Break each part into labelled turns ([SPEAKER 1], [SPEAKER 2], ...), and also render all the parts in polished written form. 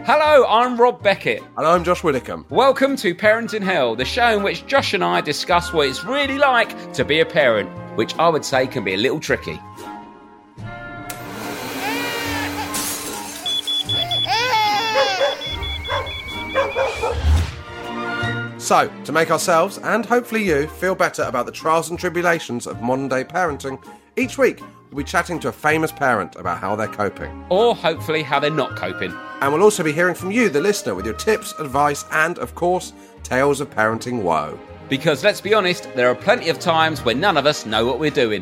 [SPEAKER 1] Hello, I'm Rob Beckett.
[SPEAKER 2] And I'm Josh Widdicombe.
[SPEAKER 1] Welcome to Parenting Hell, the show in which Josh and I discuss what it's really like to be a parent, which I would say can be a little tricky.
[SPEAKER 2] So, to make ourselves, and hopefully you, feel better about the trials and tribulations of modern-day parenting, each week we'll be chatting to a famous parent about how they're coping.
[SPEAKER 1] Or hopefully how they're not coping.
[SPEAKER 2] And we'll also be hearing from you, the listener, with your tips, advice, and, of course, tales of parenting woe.
[SPEAKER 1] Because, let's be honest, there are plenty of times when none of us know what we're doing.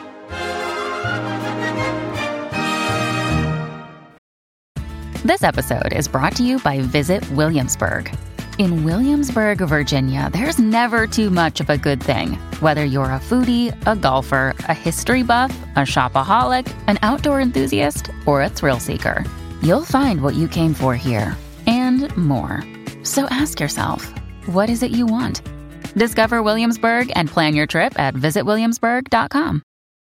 [SPEAKER 3] This episode is brought to you by Visit Williamsburg. In Williamsburg, Virginia, there's never too much of a good thing. Whether you're a foodie, a golfer, a history buff, a shopaholic, an outdoor enthusiast, or a thrill seeker, you'll find what you came for here and more. So ask yourself, what is it you want? Discover Williamsburg and plan your trip at visitwilliamsburg.com.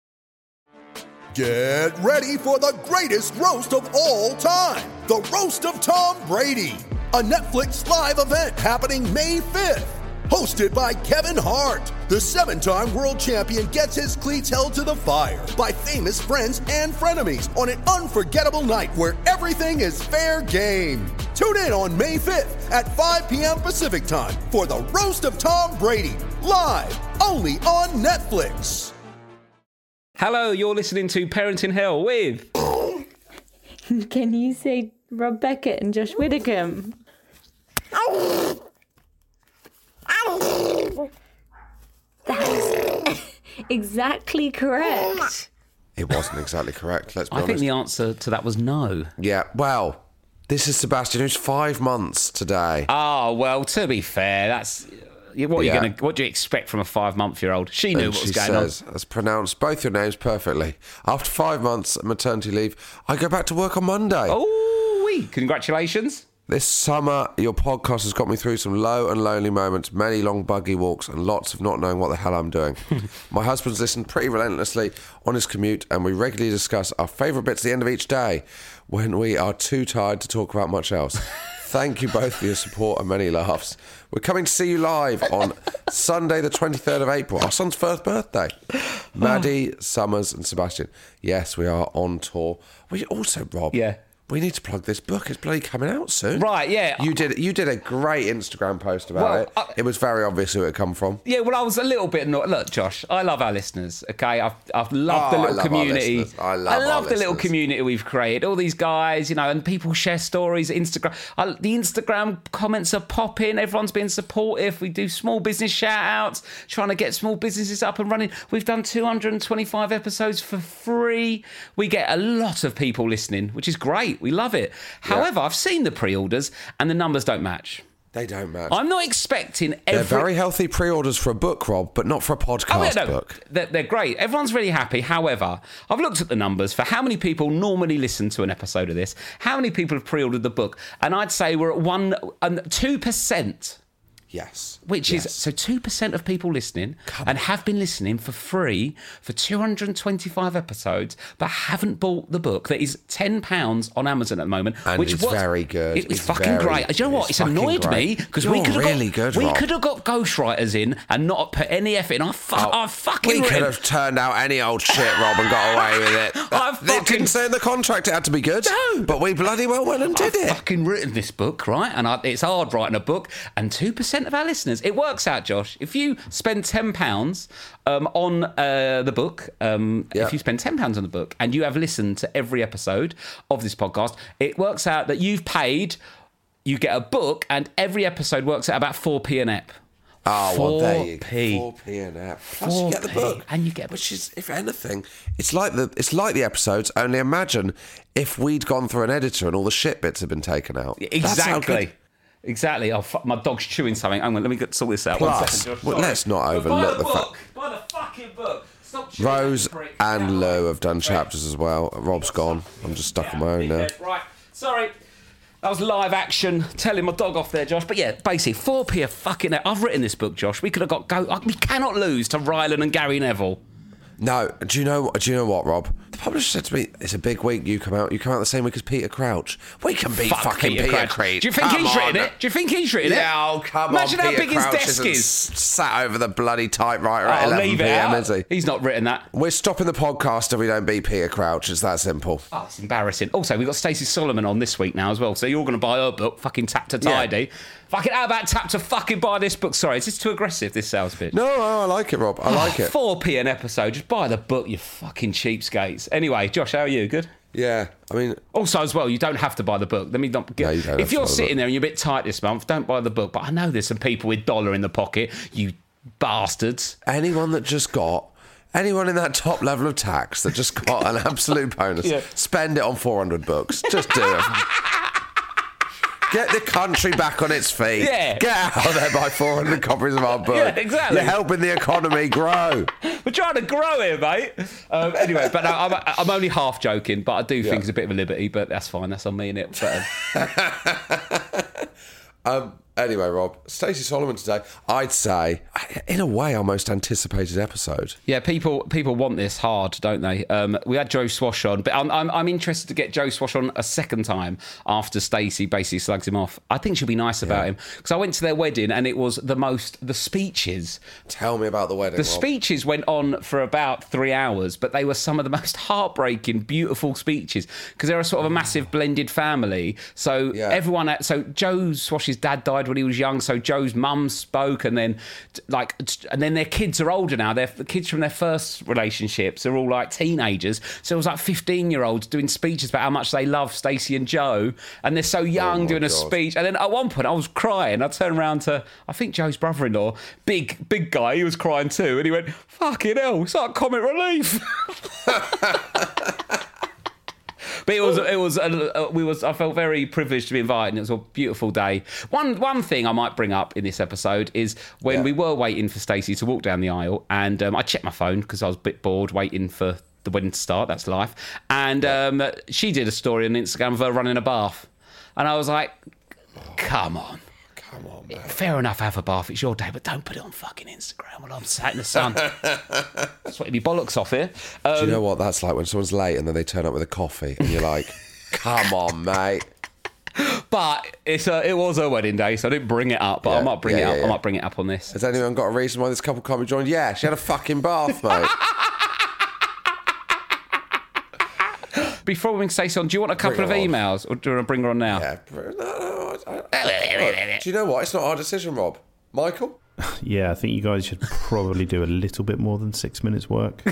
[SPEAKER 4] Get ready for the greatest roast of all time, the Roast of Tom Brady, a Netflix live event happening May 5th. Hosted by Kevin Hart, the 7-time world champion gets his cleats held to the fire by famous friends and frenemies on an unforgettable night where everything is fair game. Tune in on May 5th at 5 p.m. Pacific time for the Roast of Tom Brady, live only on Netflix.
[SPEAKER 1] Hello, you're listening to Parenting Hell with...
[SPEAKER 5] Can you say Rob Beckett and Josh Widdicombe? That's exactly correct.
[SPEAKER 2] It wasn't exactly correct, let's be honest.
[SPEAKER 1] I think the answer to that was no.
[SPEAKER 2] Yeah, well, this is Sebastian, who's 5 months today.
[SPEAKER 1] Oh, well, to be fair, that's... What do you expect from a 5-month-old? She knew what was going on. She says,
[SPEAKER 2] has pronounced both your names perfectly. After 5 months of maternity leave, I go back to work on Monday.
[SPEAKER 1] Oh, congratulations.
[SPEAKER 2] This summer, your podcast has got me through some low and lonely moments, many long buggy walks, and lots of not knowing what the hell I'm doing. My husband's listened pretty relentlessly on his commute, and we regularly discuss our favourite bits at the end of each day when we are too tired to talk about much else. Thank you both for your support and many laughs. We're coming to see you live on Sunday the 23rd of April, our son's first birthday. Maddie, Summers and Sebastian. Yes, we are on tour. We also, Rob...
[SPEAKER 1] Yeah.
[SPEAKER 2] We need to plug this book. It's bloody coming out soon.
[SPEAKER 1] Right, yeah.
[SPEAKER 2] You did a great Instagram post about it. It was very obvious who it come from.
[SPEAKER 1] Yeah, well, I was a little bit... Look, Josh, I love our listeners, okay? I've loved the little community.
[SPEAKER 2] I
[SPEAKER 1] love the little community we've created. All these guys, and people share stories, Instagram. The Instagram comments are popping. Everyone's been supportive. We do small business shout-outs, trying to get small businesses up and running. We've done 225 episodes for free. We get a lot of people listening, which is great. We love it. However, I've seen the pre-orders and the numbers don't match.
[SPEAKER 2] They don't match.
[SPEAKER 1] I'm not expecting
[SPEAKER 2] They're very healthy pre-orders for a book, Rob, but not for a podcast book.
[SPEAKER 1] They're great. Everyone's really happy. However, I've looked at the numbers for how many people normally listen to an episode of this, how many people have pre-ordered the book, and I'd say we're at 2%.
[SPEAKER 2] Yes.
[SPEAKER 1] Which is, so 2% of people listening and have been listening for free for 225 episodes, but haven't bought the book that is £10 on Amazon at the moment.
[SPEAKER 2] And it's very good.
[SPEAKER 1] It's fucking great. Do you know what? It's annoyed me because we could have got ghostwriters in and not put any effort in.
[SPEAKER 2] We could have turned out any old shit, Rob, and got away with it. It didn't say in the contract it had to be good. No. But we bloody well went and did it.
[SPEAKER 1] I've fucking written this book, right? And it's hard writing a book. And 2% of our listeners, it works out, Josh. If you spend £10 on the book, if you spend £10 on the book and you have listened to every episode of this podcast, it works out that you've paid, you get a book, and every episode works out about 4p an ep.
[SPEAKER 2] Oh, well, there you go.
[SPEAKER 1] 4p
[SPEAKER 2] an ep. Plus you get the book.
[SPEAKER 1] And you get...
[SPEAKER 2] Which is, if anything, it's like the episodes, only imagine if we'd gone through an editor and all the shit bits had been taken out.
[SPEAKER 1] Exactly. Exactly. Oh, fuck, my dog's chewing something. Hang on, let me sort this out.
[SPEAKER 2] Plus, 1 second, let's not overlook the fact...
[SPEAKER 1] Buy the fucking book. Stop chewing.
[SPEAKER 2] Rose and Lou have done chapters as well. Rob's gone. I'm just stuck on my own now.
[SPEAKER 1] Right. Sorry. That was live action, telling my dog off there, Josh. But yeah, basically, 4p a fucking... I've written this book, Josh. We could have got... We cannot lose to Rylan and Gary Neville.
[SPEAKER 2] No, do you know what, Rob? The publisher said to me, it's a big week, you come out the same week as Peter Crouch. We can beat fucking Peter Crouch.
[SPEAKER 1] Do you think he's written it? Do you think he's written it?
[SPEAKER 2] Yeah, oh, come
[SPEAKER 1] Imagine
[SPEAKER 2] on.
[SPEAKER 1] how
[SPEAKER 2] Peter
[SPEAKER 1] big his
[SPEAKER 2] Crouch
[SPEAKER 1] desk
[SPEAKER 2] isn't
[SPEAKER 1] is.
[SPEAKER 2] Sat over the bloody typewriter at
[SPEAKER 1] I'll
[SPEAKER 2] 11
[SPEAKER 1] leave it
[SPEAKER 2] p.m,
[SPEAKER 1] out.
[SPEAKER 2] is he?
[SPEAKER 1] He's not written that.
[SPEAKER 2] We're stopping the podcast if we don't beat Peter Crouch. It's that simple.
[SPEAKER 1] Oh, it's embarrassing. Also, we've got Stacey Solomon on this week now as well, so you're going to buy her book, fucking Tap to Tidy.
[SPEAKER 2] Yeah.
[SPEAKER 1] Fucking, how about Tap to fucking buy this book? Sorry, is this too aggressive, this sales pitch?
[SPEAKER 2] No, I like it, Rob. I like it.
[SPEAKER 1] 4p an episode. Just buy the book, you fucking cheapskates. Anyway, Josh, how are you? Good?
[SPEAKER 2] Yeah, I mean...
[SPEAKER 1] Also, as well, you don't have to buy the book. Let me not get...
[SPEAKER 2] No, you don't have
[SPEAKER 1] if
[SPEAKER 2] to
[SPEAKER 1] you're
[SPEAKER 2] buy the
[SPEAKER 1] sitting
[SPEAKER 2] book.
[SPEAKER 1] there and you're a bit tight this month, don't buy the book. But I know there's some people with dollar in the pocket, you bastards.
[SPEAKER 2] Anyone in that top level of tax that just got an absolute bonus, spend it on 400 books. Just do it. Get the country back on its feet.
[SPEAKER 1] Yeah.
[SPEAKER 2] Get out there, buy 400 copies of our book.
[SPEAKER 1] Yeah, exactly.
[SPEAKER 2] You're helping the economy grow.
[SPEAKER 1] We're trying to grow here, mate. Anyway, but no, I'm only half joking, but I do think it's a bit of a liberty, but that's fine. That's on me, innit? But,
[SPEAKER 2] Anyway, Rob, Stacey Solomon today, I'd say, in a way, our most anticipated episode.
[SPEAKER 1] yeah, people want this hard, don't they? We had Joe Swash on, but I'm interested to get Joe Swash on a second time after Stacey basically slugs him off. I think she'll be nice about him, because I went to their wedding and it was the speeches.
[SPEAKER 2] Tell me about the wedding,
[SPEAKER 1] The
[SPEAKER 2] Rob.
[SPEAKER 1] speeches went on for about 3 hours, but they were some of the most heartbreaking, beautiful speeches, because they're a sort of a massive blended family. So so Joe Swash's dad died when he was young, so Joe's mum spoke, and then their kids are older now. They're the kids from their first relationships are all like teenagers, so it was like 15-year-olds doing speeches about how much they love Stacey and Joe, and they're so young doing a speech. And then at one point I was crying. I turned around to, I think, Joe's brother-in-law, big guy, he was crying too, and he went, fucking hell, it's like comic relief. But I felt very privileged to be invited, and it was a beautiful day. One thing I might bring up in this episode is when we were waiting for Stacey to walk down the aisle, and I checked my phone because I was a bit bored waiting for the wedding to start. That's life. And she did a story on Instagram of her running a bath, and I was like, come on.
[SPEAKER 2] Come on, man.
[SPEAKER 1] Fair enough, have a bath, it's your day, but don't put it on fucking Instagram while I'm sat in the sun. Sweating me bollocks off here.
[SPEAKER 2] Do you know what that's like when someone's late and then they turn up with a coffee and you're like, come on, mate.
[SPEAKER 1] But it was her wedding day, so I didn't bring it up, but I might bring it up. I might bring it up on this.
[SPEAKER 2] Has anyone got a reason why this couple can't be joined? Yeah, she had a fucking bath, mate.
[SPEAKER 1] Before we say on, do you want a couple of emails, or do you want to bring her on now?
[SPEAKER 2] Yeah. Do you know what? It's not our decision, Rob. Michael?
[SPEAKER 6] Yeah, I think you guys should probably do a little bit more than 6 minutes work.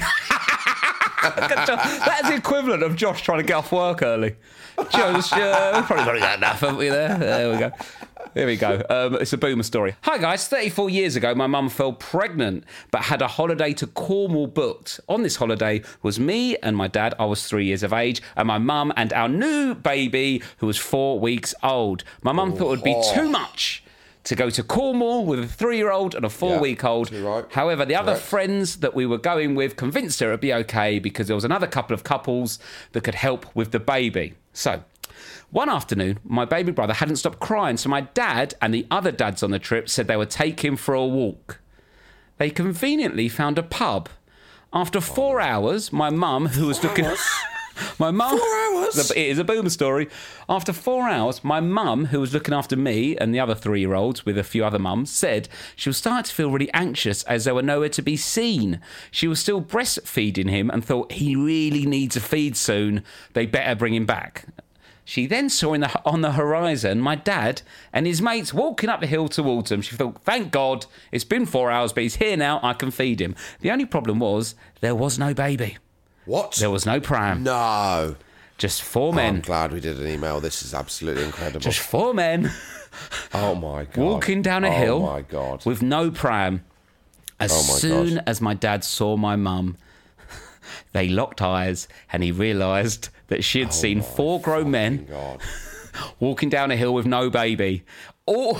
[SPEAKER 1] That's the equivalent of Josh trying to get off work early. Josh, we've probably got enough, haven't we, there? There we go. Here we go. It's a boomer story. Hi, guys. 34 years ago, my mum fell pregnant, but had a holiday to Cornwall booked. On this holiday was me and my dad. I was 3 years of age, and my mum and our new baby, who was 4 weeks old. My mum thought it would be too much to go to Cornwall with a 3-year-old and a 4-week-old.
[SPEAKER 2] Right.
[SPEAKER 1] However, the other friends that we were going with convinced her it'd be okay because there was another couple of couples that could help with the baby. So, one afternoon, my baby brother hadn't stopped crying, so my dad and the other dads on the trip said they would take him for a walk. They conveniently found a pub. After 4 hours, my mum, who was looking... My mum... 4 hours? It is a boomer story. After 4 hours, my mum, who was looking after me and the other 3-year-olds with a few other mums, said she was starting to feel really anxious as they were nowhere to be seen. She was still breastfeeding him and thought he really needs a feed soon. They better bring him back. She then saw on the horizon my dad and his mates walking up the hill towards them. She thought, thank God, it's been 4 hours, but he's here now, I can feed him. The only problem was there was no baby.
[SPEAKER 2] What?
[SPEAKER 1] There was no pram.
[SPEAKER 2] No.
[SPEAKER 1] Just 4 men.
[SPEAKER 2] I'm glad we did an email. This is absolutely incredible.
[SPEAKER 1] Just 4 men.
[SPEAKER 2] Oh, my God.
[SPEAKER 1] Walking down a hill.
[SPEAKER 2] Oh, my God.
[SPEAKER 1] With no pram. As soon as my dad saw my mum, they locked eyes and he realised that she had seen 4 grown men walking down a hill with no baby. All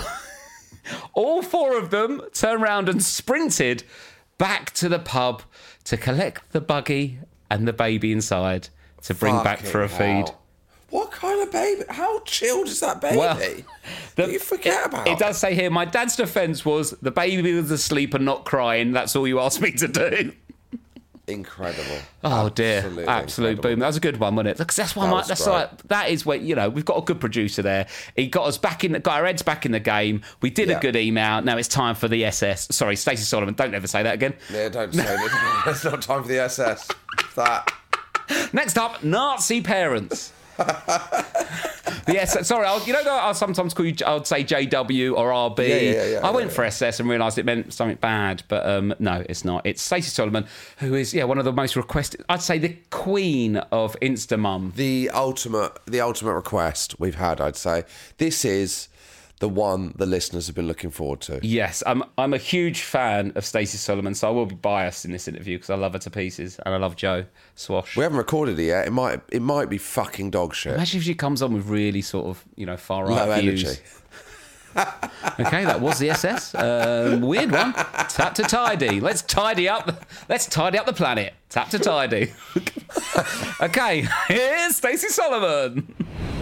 [SPEAKER 1] 4 of them turned around and sprinted back to the pub to collect the buggy and the baby inside to bring back for a feed.
[SPEAKER 2] What kind of baby? How chilled is that baby?
[SPEAKER 1] Well,
[SPEAKER 2] you forget about
[SPEAKER 1] it. It does say here, my dad's defence was the baby was asleep and not crying. That's all you asked me to do.
[SPEAKER 2] Incredible.
[SPEAKER 1] Oh dear,
[SPEAKER 2] Absolutely
[SPEAKER 1] absolute
[SPEAKER 2] incredible.
[SPEAKER 1] boom. That was a good one, wasn't it? Because that's why
[SPEAKER 2] That was great.
[SPEAKER 1] that is where, you know, we've got a good producer there. He got us back in, got our heads back in the game. We did a
[SPEAKER 2] Yeah.
[SPEAKER 1] good email. Now it's time for the SS. Sorry, Stacey Solomon. Don't ever say that again.
[SPEAKER 2] Yeah, don't say it. It's not time for the SS. That.
[SPEAKER 1] Next up, Nazi parents. The SS. Sorry, I'll sometimes call you. I'd say JW or RB.
[SPEAKER 2] Yeah,
[SPEAKER 1] I went for SS and realised it meant something bad, but no, it's not. It's Stacey Solomon, who is one of the most requested. I'd say the queen of Instamum.
[SPEAKER 2] The ultimate request we've had, I'd say. This is the one the listeners have been looking forward to.
[SPEAKER 1] Yes, I'm a huge fan of Stacey Solomon, so I will be biased in this interview because I love her to pieces and I love Joe Swash.
[SPEAKER 2] We haven't recorded it yet. It might be fucking dog shit.
[SPEAKER 1] Imagine if she comes on with really sort of, far right
[SPEAKER 2] Low
[SPEAKER 1] views.
[SPEAKER 2] energy.
[SPEAKER 1] Okay, that was the SS. Weird one. Tap to tidy. Let's tidy up the planet. Tap to tidy. Okay, here's Stacey Solomon.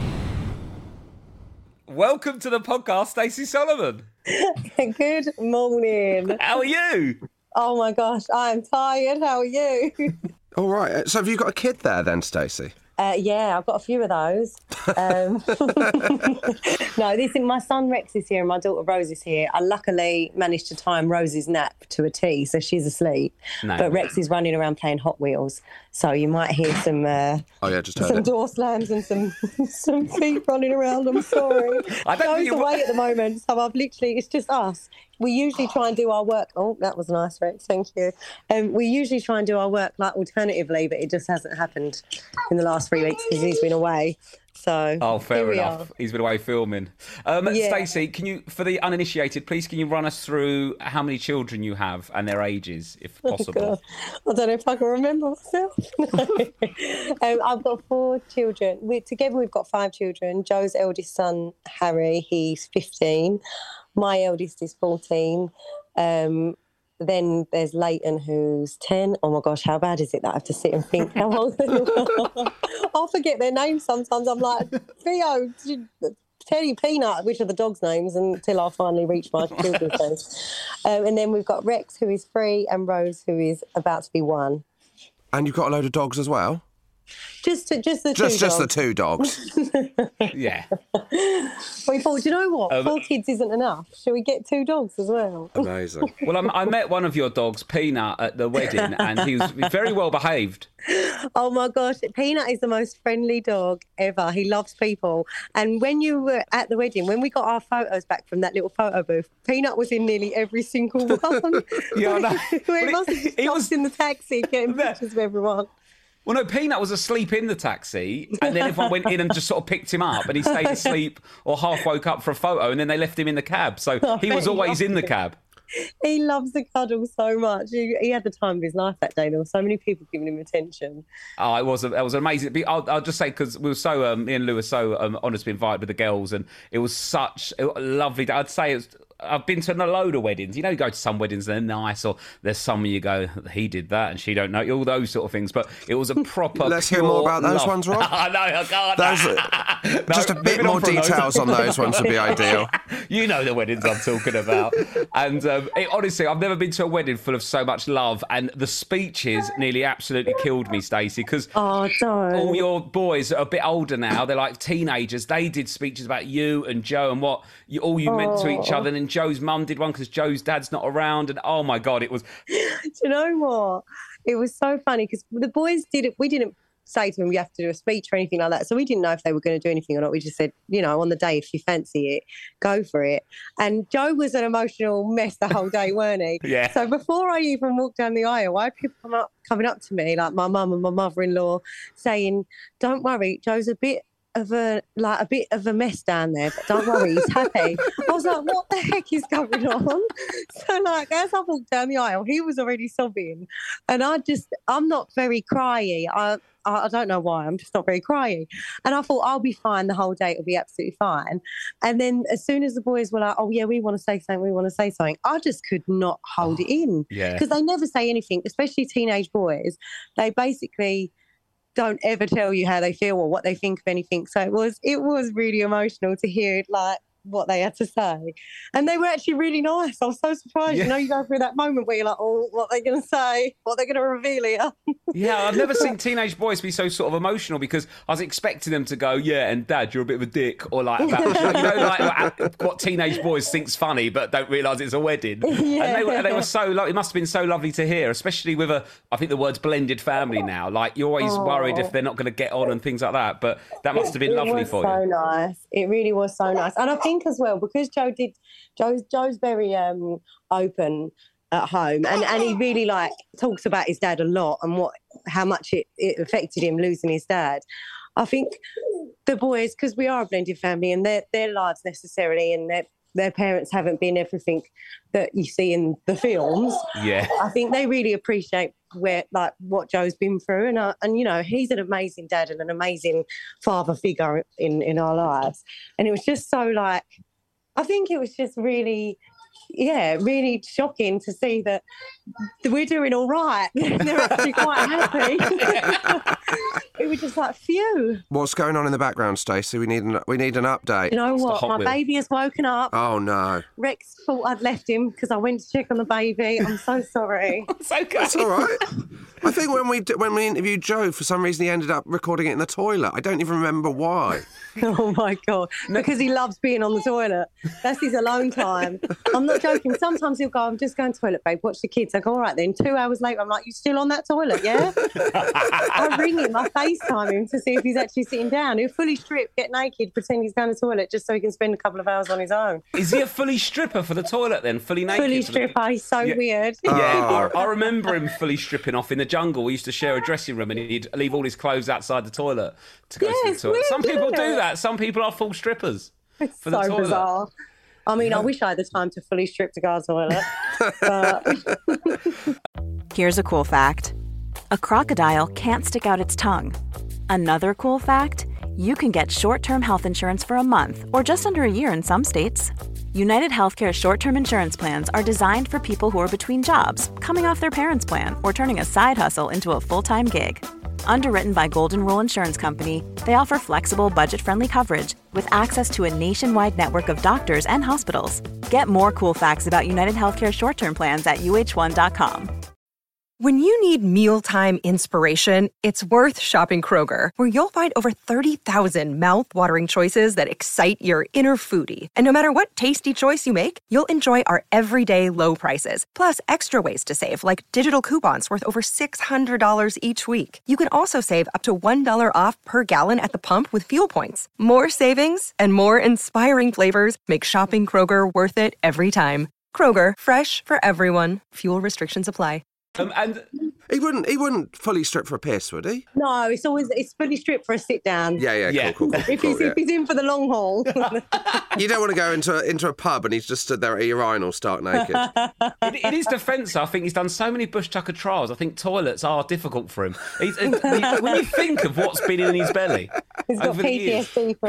[SPEAKER 1] Welcome to the podcast, Stacey Solomon.
[SPEAKER 7] Good morning.
[SPEAKER 1] How are you?
[SPEAKER 7] Oh my gosh, I'm tired. How are you?
[SPEAKER 2] All right. So have you got a kid there then, Stacey?
[SPEAKER 7] Yeah, I've got a few of those. No, my son Rex is here and my daughter Rose is here. I luckily managed to time Rose's nap to a T, so she's asleep.
[SPEAKER 1] No.
[SPEAKER 7] But Rex is running around playing Hot Wheels, so you might hear some
[SPEAKER 2] Just heard
[SPEAKER 7] some
[SPEAKER 2] it.
[SPEAKER 7] door slams and some feet running around. I'm sorry.
[SPEAKER 1] I don't think
[SPEAKER 7] Joe's
[SPEAKER 1] you-
[SPEAKER 7] away at the moment, so it's just us. We usually try and do our work. Oh, that was nice, Rex. Thank you. We usually try and do our work like alternatively, but it just hasn't happened in the last 3 weeks because he's been away. So
[SPEAKER 1] Oh, fair
[SPEAKER 7] here we
[SPEAKER 1] enough.
[SPEAKER 7] are.
[SPEAKER 1] He's been away filming.
[SPEAKER 7] Yeah.
[SPEAKER 1] Stacey, can you, for the uninitiated, please can you run us through how many children you have and their ages, if possible?
[SPEAKER 7] God. I don't know if I can remember myself. I've got 4 children. Together we've got 5 children. Joe's eldest son, Harry, he's 15. My eldest is 14. Then there's Leighton, who's 10. Oh my gosh, how bad is it that I have to sit and think how old they are? I'll forget their names sometimes. I'm like, Theo, Teddy, Peanut, which are the dogs' names, until I finally reach my children's names. And then we've got Rex, who is 3, and Rose, who is about to be 1.
[SPEAKER 2] And you've got a load of dogs as well?
[SPEAKER 7] Just the 2 dogs.
[SPEAKER 2] Just the 2 dogs.
[SPEAKER 1] Yeah.
[SPEAKER 7] We thought, do you know what? 4 kids isn't enough. Shall we get 2 dogs as well?
[SPEAKER 2] Amazing.
[SPEAKER 1] Well, I met one of your dogs, Peanut, at the wedding, and he was very well behaved.
[SPEAKER 7] Oh my gosh, Peanut is the most friendly dog ever. He loves people. And when you were at the wedding, when we got our photos back from that little photo booth, Peanut was in nearly every single one.
[SPEAKER 1] Yeah, I know.
[SPEAKER 7] Where he
[SPEAKER 1] Well,
[SPEAKER 7] must have
[SPEAKER 1] he
[SPEAKER 7] jumped
[SPEAKER 1] was-
[SPEAKER 7] in the taxi getting pictures of everyone.
[SPEAKER 1] Well, no, Peanut was asleep in the taxi, and then everyone went in and just sort of picked him up, and he stayed asleep or half woke up for a photo, and then they left him in the cab. So he was
[SPEAKER 7] bet he
[SPEAKER 1] always
[SPEAKER 7] loved
[SPEAKER 1] in the
[SPEAKER 7] it.
[SPEAKER 1] cab.
[SPEAKER 7] He loves the cuddle so much. He had the time of his life that day. There were so many people giving him attention.
[SPEAKER 1] Oh, it was amazing. I'll just say, because we were so, me and Lou were so honoured to be invited with the girls, and it was such a lovely day. I'd say I've been to a load of weddings. You know, you go to some weddings and they're nice, or there's some you go, he did that and she don't know, all those sort of things. But it was a proper.
[SPEAKER 2] Let's hear more about those ones, Rob.
[SPEAKER 1] I know, I can't.
[SPEAKER 2] Just a bit more details on those ones would be ideal.
[SPEAKER 1] You know the weddings I'm talking about. And honestly, I've never been to a wedding full of so much love, and the speeches nearly absolutely killed me, Stacey, because
[SPEAKER 7] Oh, don't.
[SPEAKER 1] all your boys are a bit older now. They're like teenagers. They did speeches about you and Joe and what you meant to each other. And then Joe's mum did one because Joe's dad's not around. And oh my God, it was.
[SPEAKER 7] Do you know what? It was so funny because the boys we didn't say to them, you have to do a speech or anything like that. So we didn't know if they were going to do anything or not. We just said, on the day, if you fancy it, go for it. And Joe was an emotional mess the whole day, weren't he?
[SPEAKER 1] Yeah.
[SPEAKER 7] So before I even walked down the aisle, I had people coming up to me, like my mum and my mother-in-law, saying, don't worry, Joe's a bit of a mess down there, but don't worry, he's happy. I was like, what the heck is going on? So as I walked down the aisle, he was already sobbing, and I'm not very cryy. I don't know why, I'm just not very cryy. And I thought, I'll be fine the whole day, it'll be absolutely fine. And then as soon as the boys were like, oh yeah, we want to say something, I just could not hold it in.
[SPEAKER 1] Yeah.
[SPEAKER 7] Because they never say anything, especially teenage boys. They basically don't ever tell you how they feel or what they think of anything. So it was really emotional to hear what they had to say. And they were actually really nice. I was so surprised.
[SPEAKER 1] Yeah.
[SPEAKER 7] You know, you go through that moment where you're like, oh, what are they going to say? What are they going to reveal here?
[SPEAKER 1] Yeah, I've never seen teenage boys be so sort of emotional because I was expecting them to go, yeah, and Dad, you're a bit of a dick, or like that. You know, like what teenage boys think's funny but don't realise it's a wedding.
[SPEAKER 7] Yeah.
[SPEAKER 1] And they were so it must have been so lovely to hear, especially with I think the word's blended family now. Like, you're always worried if they're not going to get on and things like that, but that must have been lovely for you.
[SPEAKER 7] It was so nice. It really was so nice. And I think as well, because Joe's very open at home, and he really like talks about his dad a lot and how much it affected him losing his dad. I think the boys, because we are a blended family, and their lives necessarily and their parents haven't been everything that you see in the films.
[SPEAKER 1] Yeah,
[SPEAKER 7] I think they really appreciate what Joe's been through, and you know, he's an amazing dad and an amazing father figure in our lives. And it was just so like, I think it was just really, really shocking to see that we're doing all right. They're actually quite happy. It was just like, phew.
[SPEAKER 2] What's going on in the background, Stacey? We need an update.
[SPEAKER 7] You know what?
[SPEAKER 1] Hot
[SPEAKER 7] My
[SPEAKER 1] Wheel.
[SPEAKER 7] baby has woken up.
[SPEAKER 2] Oh no.
[SPEAKER 7] Rex thought I'd left him because I went to check on the baby. I'm so sorry.
[SPEAKER 1] it's okay.
[SPEAKER 2] It's all right. I think when we interviewed Joe, for some reason he ended up recording it in the toilet. I don't even remember why.
[SPEAKER 7] Oh my God. Because he loves being on the toilet. That's his alone time. I'm not joking. Sometimes he'll go, I'm just going to the toilet, babe, watch the kids. I go, all right then. 2 hours later, I'm like, you still on that toilet, yeah? I ring him, I FaceTime him to see if he's actually sitting down. He'll fully strip, get naked, pretend he's going to the toilet just so he can spend a couple of hours on his own.
[SPEAKER 1] Is he a fully stripper for the toilet then? Fully naked?
[SPEAKER 7] Fully stripper, he's so weird.
[SPEAKER 1] Yeah, I remember him fully stripping off in the jungle. We used to share a dressing room and he'd leave all his clothes outside the toilet to go to the
[SPEAKER 7] it's
[SPEAKER 1] toilet.
[SPEAKER 7] weird,
[SPEAKER 1] Some people
[SPEAKER 7] isn't
[SPEAKER 1] do
[SPEAKER 7] it?
[SPEAKER 1] that. Some people are full strippers
[SPEAKER 7] It's
[SPEAKER 1] for the
[SPEAKER 7] so
[SPEAKER 1] toilet.
[SPEAKER 7] bizarre. I mean, I wish I had the time to fully strip to go to the toilet. But
[SPEAKER 8] Here's a cool fact. A crocodile can't stick out its tongue. Another cool fact, you can get short-term health insurance for a month or just under a year in some states. United Healthcare short-term insurance plans are designed for people who are between jobs, coming off their parents' plan, or turning a side hustle into a full-time gig. Underwritten by Golden Rule Insurance Company, they offer flexible, budget-friendly coverage with access to a nationwide network of doctors and hospitals. Get more cool facts about United Healthcare short-term plans at uh1.com.
[SPEAKER 9] When you need mealtime inspiration, it's worth shopping Kroger, where you'll find over 30,000 mouth-watering choices that excite your inner foodie. And no matter what tasty choice you make, you'll enjoy our everyday low prices, plus extra ways to save, like digital coupons worth over $600 each week. You can also save up to $1 off per gallon at the pump with fuel points. More savings and more inspiring flavors make shopping Kroger worth it every time. Kroger, fresh for everyone. Fuel restrictions apply.
[SPEAKER 1] And
[SPEAKER 2] He wouldn't fully strip for a piss, would he?
[SPEAKER 7] no, it's fully stripped for a sit down.
[SPEAKER 2] Yeah. Cool.
[SPEAKER 7] If he's in for the long haul.
[SPEAKER 2] You don't want to go into a pub and he's just stood there at a urinal stark naked.
[SPEAKER 1] in his defence, I think he's done so many Bush Tucker trials. I think toilets are difficult for him. When you think of what's been in his belly,
[SPEAKER 7] He's got
[SPEAKER 1] over the years.
[SPEAKER 7] PTSD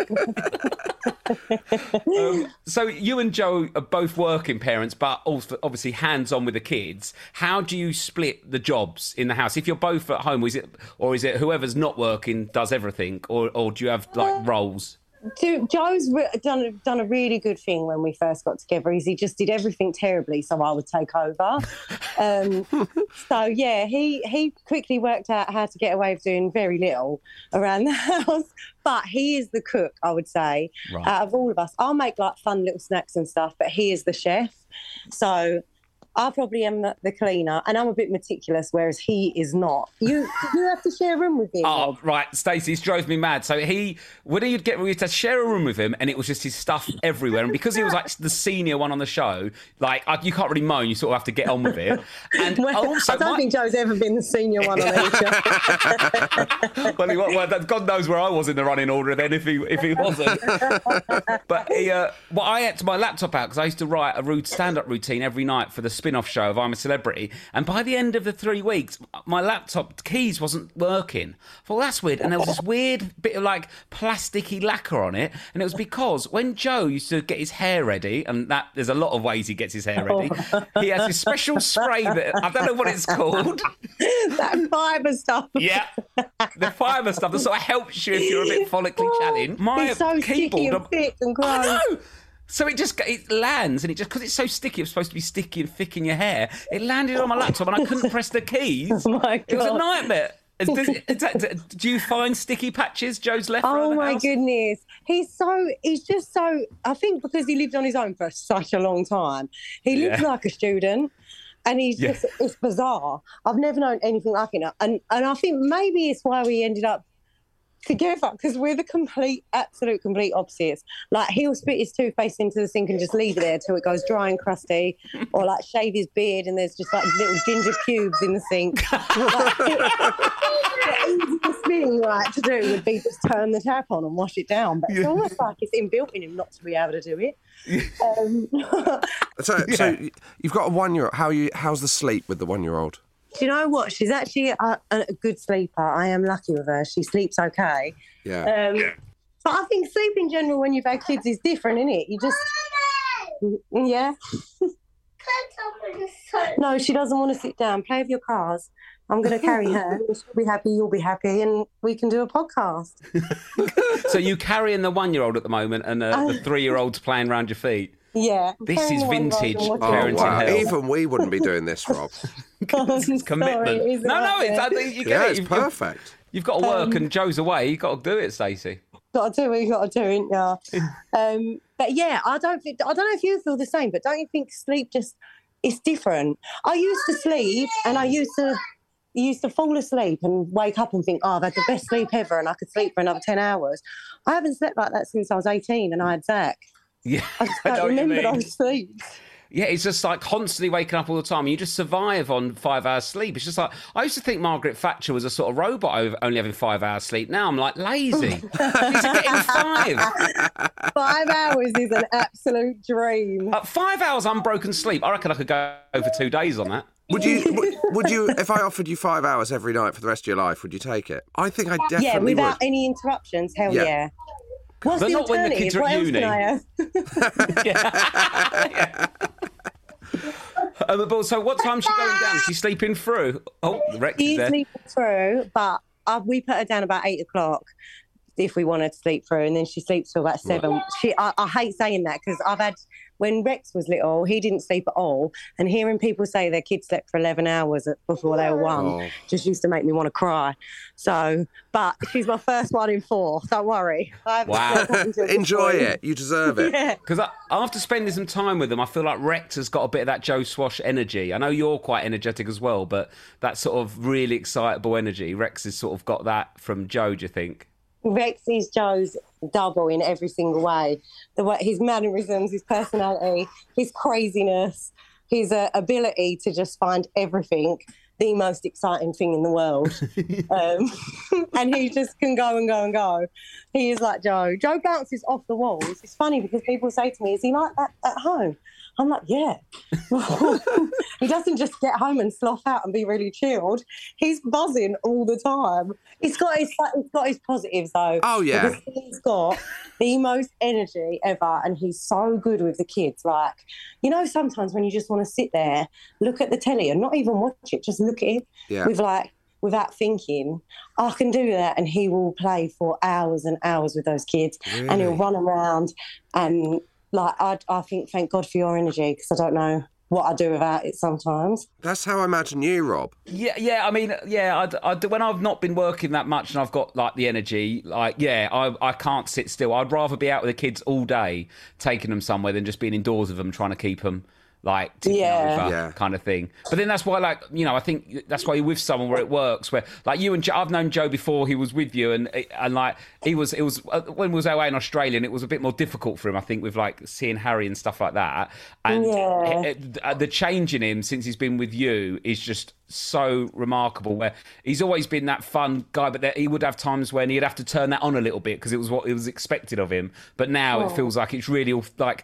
[SPEAKER 7] from talking.
[SPEAKER 1] So you and Joe are both working parents, but also obviously hands-on with the kids. How do you split the jobs in the house? If you're both at home, is it whoever's not working does everything, or do you have like roles?
[SPEAKER 7] Joe's done a really good thing when we first got together. Is he just did everything terribly, so I would take over. So yeah, he quickly worked out how to get away with doing very little around the house. But he is the cook, I would say,
[SPEAKER 1] Right.
[SPEAKER 7] out of all of us. I'll make like fun little snacks and stuff, but he is the chef. So I probably am the cleaner, and I'm a bit meticulous, whereas he is not. You have to share a room with him.
[SPEAKER 1] Oh,
[SPEAKER 7] Rob.
[SPEAKER 1] right, Stacey, this drove me mad. So we used to share a room with him, and it was just his stuff everywhere. And because he was like the senior one on the show, like you can't really moan. You sort of have to get on with it. And
[SPEAKER 7] Well,
[SPEAKER 1] also,
[SPEAKER 7] I don't think Joe's ever been the senior one on each.
[SPEAKER 1] well, God knows where I was in the running order then if he wasn't. But I had my laptop out because I used to write a stand-up routine every night for the Spin spin-off show of I'm a Celebrity, and by the end of the 3 weeks, my laptop keys wasn't working. I thought, that's weird. And there was this weird bit of like plasticky lacquer on it, and it was because when Joe used to get his hair ready, and that there's a lot of ways he gets his hair ready, he has this special spray that, I don't know what it's called.
[SPEAKER 7] That fibre stuff.
[SPEAKER 1] Yeah, the fibre stuff that sort of helps you if you're a bit follically challenged. My
[SPEAKER 7] It's so sticky and thick and gross.
[SPEAKER 1] I know. So it lands, and it just, because it's so sticky, it's supposed to be sticky and thick in your hair, it landed on my laptop and I couldn't press the keys.
[SPEAKER 7] Oh my God.
[SPEAKER 1] It was a nightmare. Do you find sticky patches Joe's left around
[SPEAKER 7] Oh
[SPEAKER 1] the
[SPEAKER 7] my
[SPEAKER 1] house?
[SPEAKER 7] goodness. He's just so, I think because he lived on his own for such a long time, he lives like a student. And he's just, it's bizarre. I've never known anything like it. And I think maybe it's why we ended up together, because we're the absolute complete opposites. Like, he'll spit his toothpaste into the sink and just leave it there till it goes dry and crusty, or like shave his beard and there's just like little ginger pubes in the sink. The easiest thing to do would be just turn the tap on and wash it down. But it's almost like it's inbuilt in him not to be able to do it.
[SPEAKER 2] So you've got a 1-year-old. How's the sleep with the 1-year-old?
[SPEAKER 7] Do you know what? She's actually a good sleeper. I am lucky with her. She sleeps okay.
[SPEAKER 2] Yeah.
[SPEAKER 7] But I think sleep in general when you've had kids is different, isn't it? You just... Yeah? No, she doesn't want to sit down. Play with your cars. I'm going to carry her. She'll be happy, you'll be happy, and we can do a podcast.
[SPEAKER 1] So you carrying the 1-year-old at the moment, and the 3-year-old's playing around your feet?
[SPEAKER 7] Yeah.
[SPEAKER 1] This is vintage parenting hell.
[SPEAKER 2] Even we wouldn't be doing this, Rob.
[SPEAKER 1] It's commitment.
[SPEAKER 2] It's perfect.
[SPEAKER 1] You've got to work, and Joe's away. You've got to do it, Stacey.
[SPEAKER 7] Got to do what you got to do, ain't ya? But yeah, I don't know if you feel the same, but don't you think sleep it's different? I used to sleep, and I used to fall asleep and wake up and think, oh, I've had the best sleep ever, and I could sleep for another 10 hours. I haven't slept like that since I was 18 and I had Zach.
[SPEAKER 1] Yeah,
[SPEAKER 7] I just don't remember those sleeps.
[SPEAKER 1] Yeah, it's just like constantly waking up all the time. You just survive on 5 hours sleep. It's just like, I used to think Margaret Thatcher was a sort of robot only having 5 hours sleep. Now I'm like, lazy. She's getting 5.
[SPEAKER 7] 5 hours is an absolute dream.
[SPEAKER 1] 5 hours unbroken sleep. I reckon I could go for 2 days on that.
[SPEAKER 2] Would you, if I offered you 5 hours every night for the rest of your life, would you take it? I think I definitely
[SPEAKER 7] would.
[SPEAKER 2] Yeah,
[SPEAKER 7] without any interruptions, hell yeah. What's
[SPEAKER 1] but
[SPEAKER 7] the
[SPEAKER 1] not when the
[SPEAKER 7] alternative?
[SPEAKER 1] kids are
[SPEAKER 7] What
[SPEAKER 1] at
[SPEAKER 7] else
[SPEAKER 1] uni.
[SPEAKER 7] can I have?
[SPEAKER 1] But so what time's she going down? Is she sleeping through? Oh, Rex is
[SPEAKER 7] She's
[SPEAKER 1] there.
[SPEAKER 7] sleeping through, but we put her down about 8 o'clock if we want her to sleep through, and then she sleeps till about 7. I hate saying that because I've had, when Rex was little, he didn't sleep at all, and hearing people say their kids slept for 11 hours before they were 1 just used to make me want to cry. So, but she's my first one in 4. Don't worry.
[SPEAKER 1] Wow.
[SPEAKER 2] Enjoy it. You deserve it.
[SPEAKER 7] Yeah.
[SPEAKER 1] Because after spending some time with them, I feel like Rex has got a bit of that Joe Swash energy. I know you're quite energetic as well, but that sort of really excitable energy, Rex has sort of got that from Joe, do you think?
[SPEAKER 7] Rex is Joe's double in every single way. His mannerisms, his personality, his craziness, his ability to just find everything the most exciting thing in the world. And he just can go and go and go. He is like Joe. Joe bounces off the walls. It's funny because people say to me, is he like that at home? I'm like, yeah. He doesn't just get home and slough out and be really chilled. He's buzzing all the time. He's got his positives though.
[SPEAKER 2] Oh yeah.
[SPEAKER 7] Because he's got the most energy ever, and he's so good with the kids. Like, you know, sometimes when you just want to sit there, look at the telly and not even watch it, just look at it without thinking, I can do that, and he will play for hours and hours with those kids.
[SPEAKER 2] Really?
[SPEAKER 7] And he'll run around and. Like, I think, thank God for your energy, because I don't know what I do without it sometimes.
[SPEAKER 2] That's how I imagine you, Rob.
[SPEAKER 1] Yeah. I mean, I do, when I've not been working that much and I've got, like, the energy, like, I can't sit still. I'd rather be out with the kids all day, taking them somewhere, than just being indoors with them, trying to keep them, like, ticking over kind of thing. But then that's why, like, you know, I think that's why you're with someone where it works, where, like, you and Joe, I've known Joe before he was with you, and like, it was when we was away in Australia, and it was a bit more difficult for him, I think, with, like, seeing Harry and stuff like that. And the change in him since he's been with you is just so remarkable, where he's always been that fun guy, but he would have times when he'd have to turn that on a little bit because it was what it was expected of him. But now it feels like it's really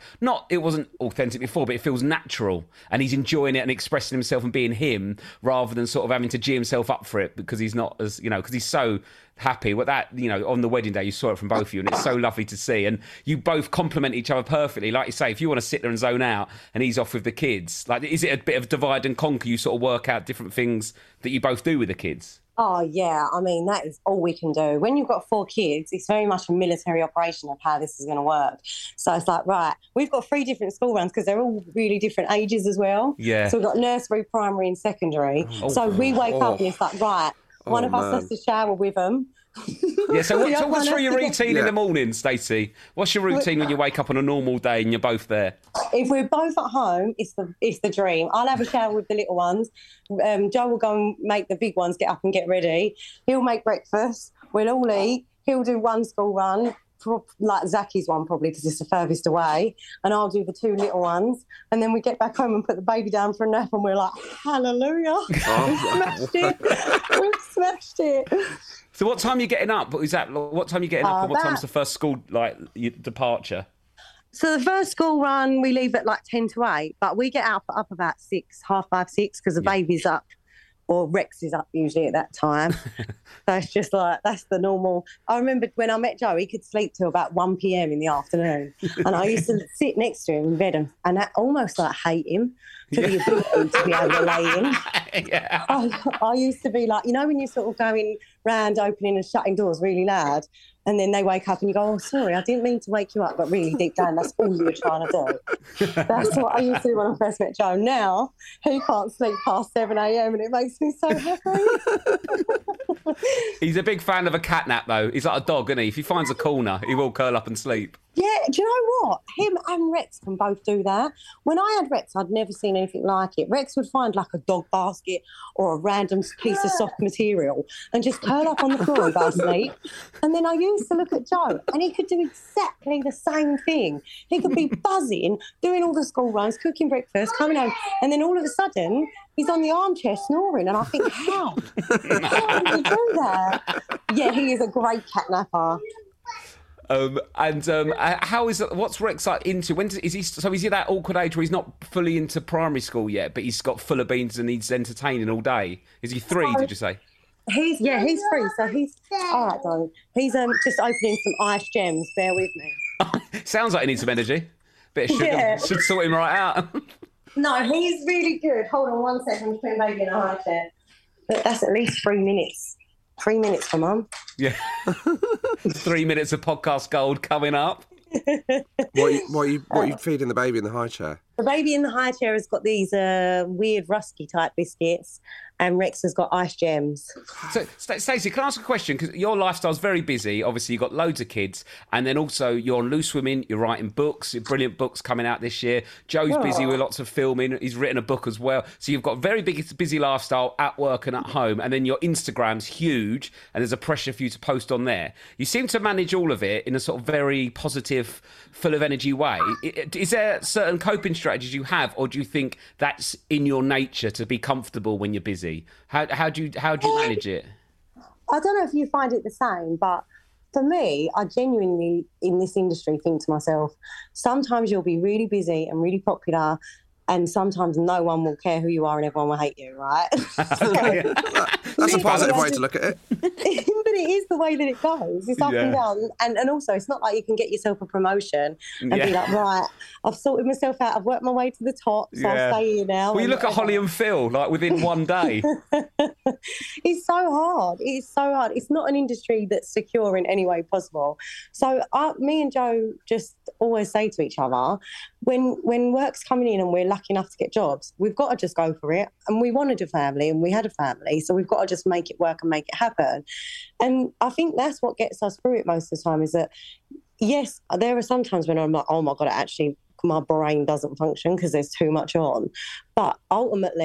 [SPEAKER 1] it wasn't authentic before, but it feels natural, and he's enjoying it and expressing himself and being him rather than sort of having to G himself up for it because he's not as, because he's so happy. But that, on the wedding day, you saw it from both of you, and it's so lovely to see. And you both complement each other perfectly. Like you say, if you want to sit there and zone out and he's off with the kids, like, is it a bit of divide and conquer? You sort of work out different things that you both do with the kids?
[SPEAKER 7] Oh, yeah. I mean, that is all we can do. When you've got 4 kids, it's very much a military operation of how this is going to work. So it's like, right, we've got 3 different school runs because they're all really different ages as well.
[SPEAKER 1] Yeah.
[SPEAKER 7] So we've got nursery, primary and secondary. So we wake up and it's like, right, one of us has to shower with them.
[SPEAKER 1] Yeah, so what's your routine in the morning, Stacey? What's your routine when you wake up on a normal day and you're both there?
[SPEAKER 7] If we're both at home, it's the dream. I'll have a shower with the little ones. Joe will go and make the big ones get up and get ready. He'll make breakfast. We'll all eat. He'll do one school run, like Zacky's one probably because it's the furthest away, and I'll do the 2 little ones. And then we get back home and put the baby down for a nap, and we're like, hallelujah. We've smashed it. We've smashed it.
[SPEAKER 1] So what time are you getting up? What time are you getting up and what time's the first school departure?
[SPEAKER 7] So the first school run, we leave at like 10 to 8, but we get up about 6, half 5, 6, because the baby's up, or Rex is up usually at that time. So it's just like, that's the normal. I remember when I met Joe, he could sleep till about 1 p.m. in the afternoon. And I used to sit next to him in bed and I almost like hate him for the ability to be able to lay in.
[SPEAKER 1] Yeah.
[SPEAKER 7] I used to be like, when you're sort of going round opening and shutting doors really loud, and then they wake up and you go, oh, sorry, I didn't mean to wake you up, but really deep down, that's all you were trying to do. That's what I used to do when I first met Joe. Now, he can't sleep past 7 a.m. and it makes me so happy.
[SPEAKER 1] He's a big fan of a catnap, though. He's like a dog, isn't he? If he finds a corner, he will curl up and sleep.
[SPEAKER 7] Yeah, do you know what? Him and Rex can both do that. When I had Rex, I'd never seen anything like it. Rex would find like a dog basket or a random piece of soft material and just curl up on the floor and go to sleep. And then I used to look at Joe and he could do exactly the same thing. He could be buzzing, doing all the school runs, cooking breakfast, coming home, and then all of a sudden he's on the armchair snoring, and I think, how? How did he do that? Yeah, he is a great catnapper.
[SPEAKER 1] What's Rex like into? Is he that awkward age where he's not fully into primary school yet, but he's got full of beans and he's entertaining all day? Is he 3? Did you say?
[SPEAKER 7] He's 3. So he's all right, darling. He's just opening some ice gems. Bear with me.
[SPEAKER 1] Sounds like he needs some energy. Bit of sugar should sort him right out.
[SPEAKER 7] No, he's really good. Hold on 1 second. I'm putting baby in a high chair. That's at least 3 minutes. 3 minutes for Mum. Yeah.
[SPEAKER 1] 3 minutes of podcast gold coming up.
[SPEAKER 2] What are you feeding the baby in the high chair?
[SPEAKER 7] The baby in the high chair has got these weird rusky type biscuits, and Rex has got ice gems.
[SPEAKER 1] So, Stacey, can I ask a question? Because your lifestyle's very busy. Obviously, you've got loads of kids, and then also you're on Loose Women, you're writing books, brilliant books coming out this year. Joe's busy with lots of filming. He's written a book as well. So you've got a very busy lifestyle at work and at home, and then your Instagram's huge, and there's a pressure for you to post on there. You seem to manage all of it in a sort of very positive, full of energy way. Is there certain coping strategies you have, or do you think that's in your nature to be comfortable when you're busy? How do you manage it?
[SPEAKER 7] I don't know if you find it the same, but for me, I genuinely, in this industry, think to myself, sometimes you'll be really busy and really popular, and sometimes no one will care who you are and everyone will hate you, right?
[SPEAKER 2] That's a positive way to look at it.
[SPEAKER 7] But it is the way that it goes. It's up and down. And also, it's not like you can get yourself a promotion and be like, right, I've sorted myself out. I've worked my way to the top, so I'll stay here now.
[SPEAKER 1] Well, you look at Holly and Phil, like within one day.
[SPEAKER 7] It's so hard. It's so hard. It's not an industry that's secure in any way possible. So me and Joe just always say to each other, when work's coming in and we're lucky enough to get jobs, we've got to just go for it. And we wanted a family and we had a family, so we've got to just make it work and make it happen. And I think that's what gets us through it most of the time, is that, yes, there are some times when I'm like, oh my God, actually my brain doesn't function because there's too much on. But ultimately,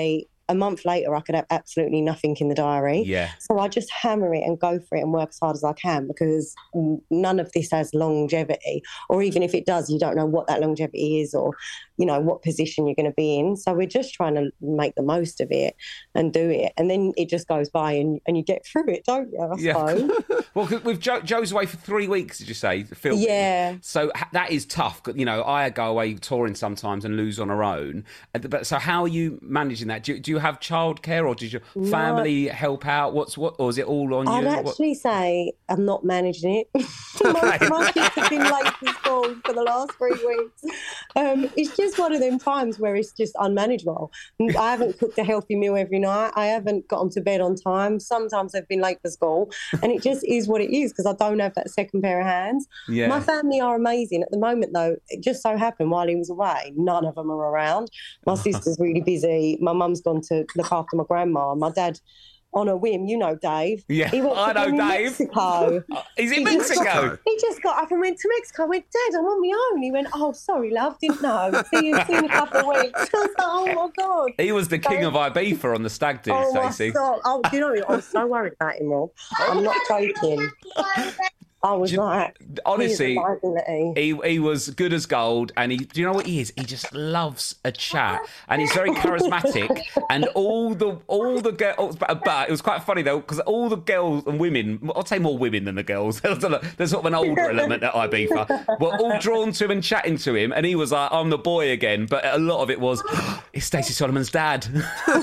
[SPEAKER 7] a month later, I could have absolutely nothing in the diary.
[SPEAKER 1] Yeah.
[SPEAKER 7] So I just hammer it and go for it and work as hard as I can, because none of this has longevity. Or even if it does, you don't know what that longevity is, or, you know, what position you're going to be in. So we're just trying to make the most of it and do it. And then it just goes by and you get through it, don't you, I suppose?
[SPEAKER 1] Well, 'cause with Joe's away for 3 weeks, did you say? Filming.
[SPEAKER 7] Yeah.
[SPEAKER 1] So that is tough. You know, I go away touring sometimes and lose on our own. But so how are you managing that? Do you have childcare, or does your family help out? Or is it all on you?
[SPEAKER 7] I'd actually say I'm not managing it. My kids have been late for school for the last 3 weeks. It's just one of them times where it's just unmanageable. I haven't cooked a healthy meal every night. I haven't got them to bed on time. Sometimes I've been late for school, and it just is what it is, because I don't have that second pair of hands.
[SPEAKER 1] Yeah.
[SPEAKER 7] My family are amazing. At the moment, though, it just so happened while he was away, none of them are around. My sister's really busy. My mum's gone to look after my grandma. My dad, on a whim, you know Dave.
[SPEAKER 1] Yeah,
[SPEAKER 7] he went to
[SPEAKER 1] I know Dave.
[SPEAKER 7] Mexico.
[SPEAKER 1] Is it Mexico?
[SPEAKER 7] He just got up and went to Mexico. I went, Dad, I'm on my own. He went, oh, sorry, love, didn't know. See you in a couple of weeks. I was like, oh, my God.
[SPEAKER 1] He was the king of Ibiza on the stag do, Stacey.
[SPEAKER 7] Oh, do you know what? I was so worried about him, Rob. I'm not joking. I was like,
[SPEAKER 1] honestly, he was good as gold, and do you know what he is? He just loves a chat, and he's very charismatic. And all the girls, but it was quite funny though, because all the girls and women, I'd say more women than the girls. There's sort of an older element at Ibiza. Were all drawn to him and chatting to him, and he was like, "I'm the boy again." But a lot of it was, it's Stacey Solomon's dad. So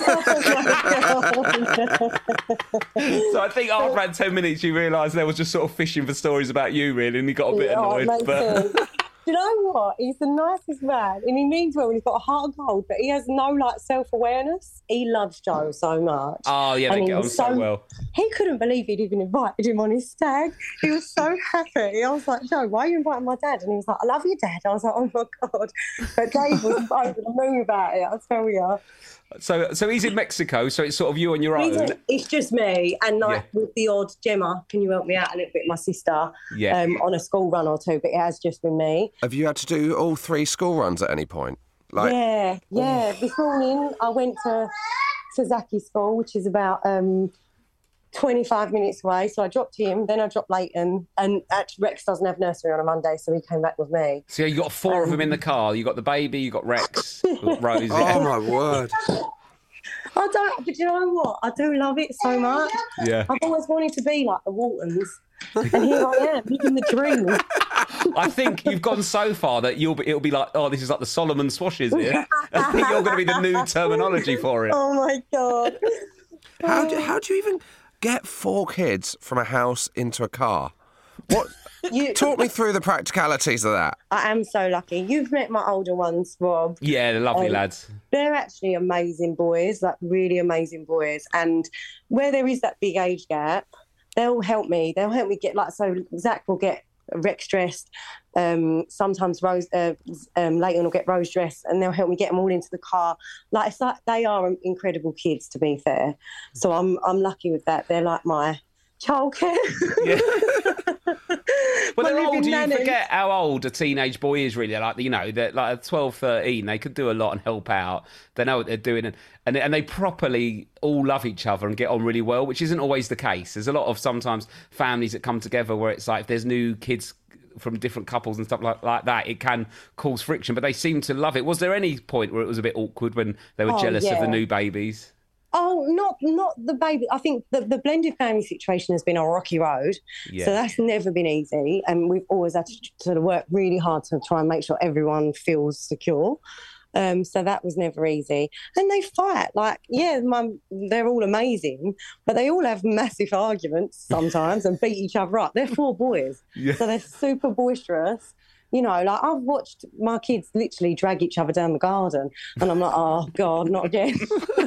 [SPEAKER 1] I think after about 10 minutes, you realised there was just sort of fishing for stories about you, really, and he got a bit annoyed. But
[SPEAKER 7] you know what? He's the nicest man, and he means well, and he's got a heart of gold, but he has no self-awareness. He loves Joe so much.
[SPEAKER 1] Oh yeah, they get on so well.
[SPEAKER 7] He couldn't believe he'd even invited him on his stag. He was so happy. I was like, Joe, why are you inviting my dad? And he was like, I love you, Dad. I was like, oh my God. But Dave was over the moon about it, I'll tell you.
[SPEAKER 1] So he's in Mexico, so it's sort of you on your own.
[SPEAKER 7] It's just me, and with the odd Gemma, can you help me out a little bit, my sister, on a school run or two, but it has just been me.
[SPEAKER 2] Have you had to do all 3 school runs at any point?
[SPEAKER 7] Yeah. This morning I went to Zaki's school, which is about 25 minutes away. So I dropped him, then I dropped Leighton, and actually Rex doesn't have nursery on a Monday, so he came back with me.
[SPEAKER 1] So you got 4 of them in the car. You got the baby, you got Rex, you got Rosie.
[SPEAKER 2] Oh my word!
[SPEAKER 7] But you know what? I do love it so much.
[SPEAKER 1] Yeah.
[SPEAKER 7] I've always wanted to be like the Waltons, and here I am, living the dream.
[SPEAKER 1] I think you've gone so far that it'll be like, oh, this is like the Solomon Swashes here. I think you're going to be the new terminology for it.
[SPEAKER 7] Oh my God!
[SPEAKER 2] How do you even get 4 kids from a house into a car? What? Talk me through the practicalities of that.
[SPEAKER 7] I am so lucky. You've met my older ones, Rob.
[SPEAKER 1] Yeah, they're lovely lads.
[SPEAKER 7] They're actually amazing boys, like really amazing boys. And where there is that big age gap, they'll help me. They'll help me get, like, so Zach will get Rex dressed. Sometimes Leighton will get Rose dressed, and they'll help me get them all into the car. Like, it's like they are incredible kids, to be fair. So I'm lucky with that. They're like my childcare.
[SPEAKER 1] Yeah. Well, they're old. You forget how old a teenage boy is, really. Like, you know, they're like 12, 13. They could do a lot and help out. They know what they're doing, and they properly all love each other and get on really well, which isn't always the case. There's a lot of sometimes families that come together where it's like if there's new kids from different couples and stuff like that, it can cause friction. But they seem to love it. Was there any point where it was a bit awkward when they were jealous of the new babies?
[SPEAKER 7] Oh, not the baby. I think the blended family situation has been a rocky road. Yeah. So that's never been easy. And we've always had to sort of work really hard to try and make sure everyone feels secure. So that was never easy. And they fight. Like, they're all amazing, but they all have massive arguments sometimes and beat each other up. They're 4 boys. Yeah. So they're super boisterous. You know, like, I've watched my kids literally drag each other down the garden, and I'm like, oh, God, not again.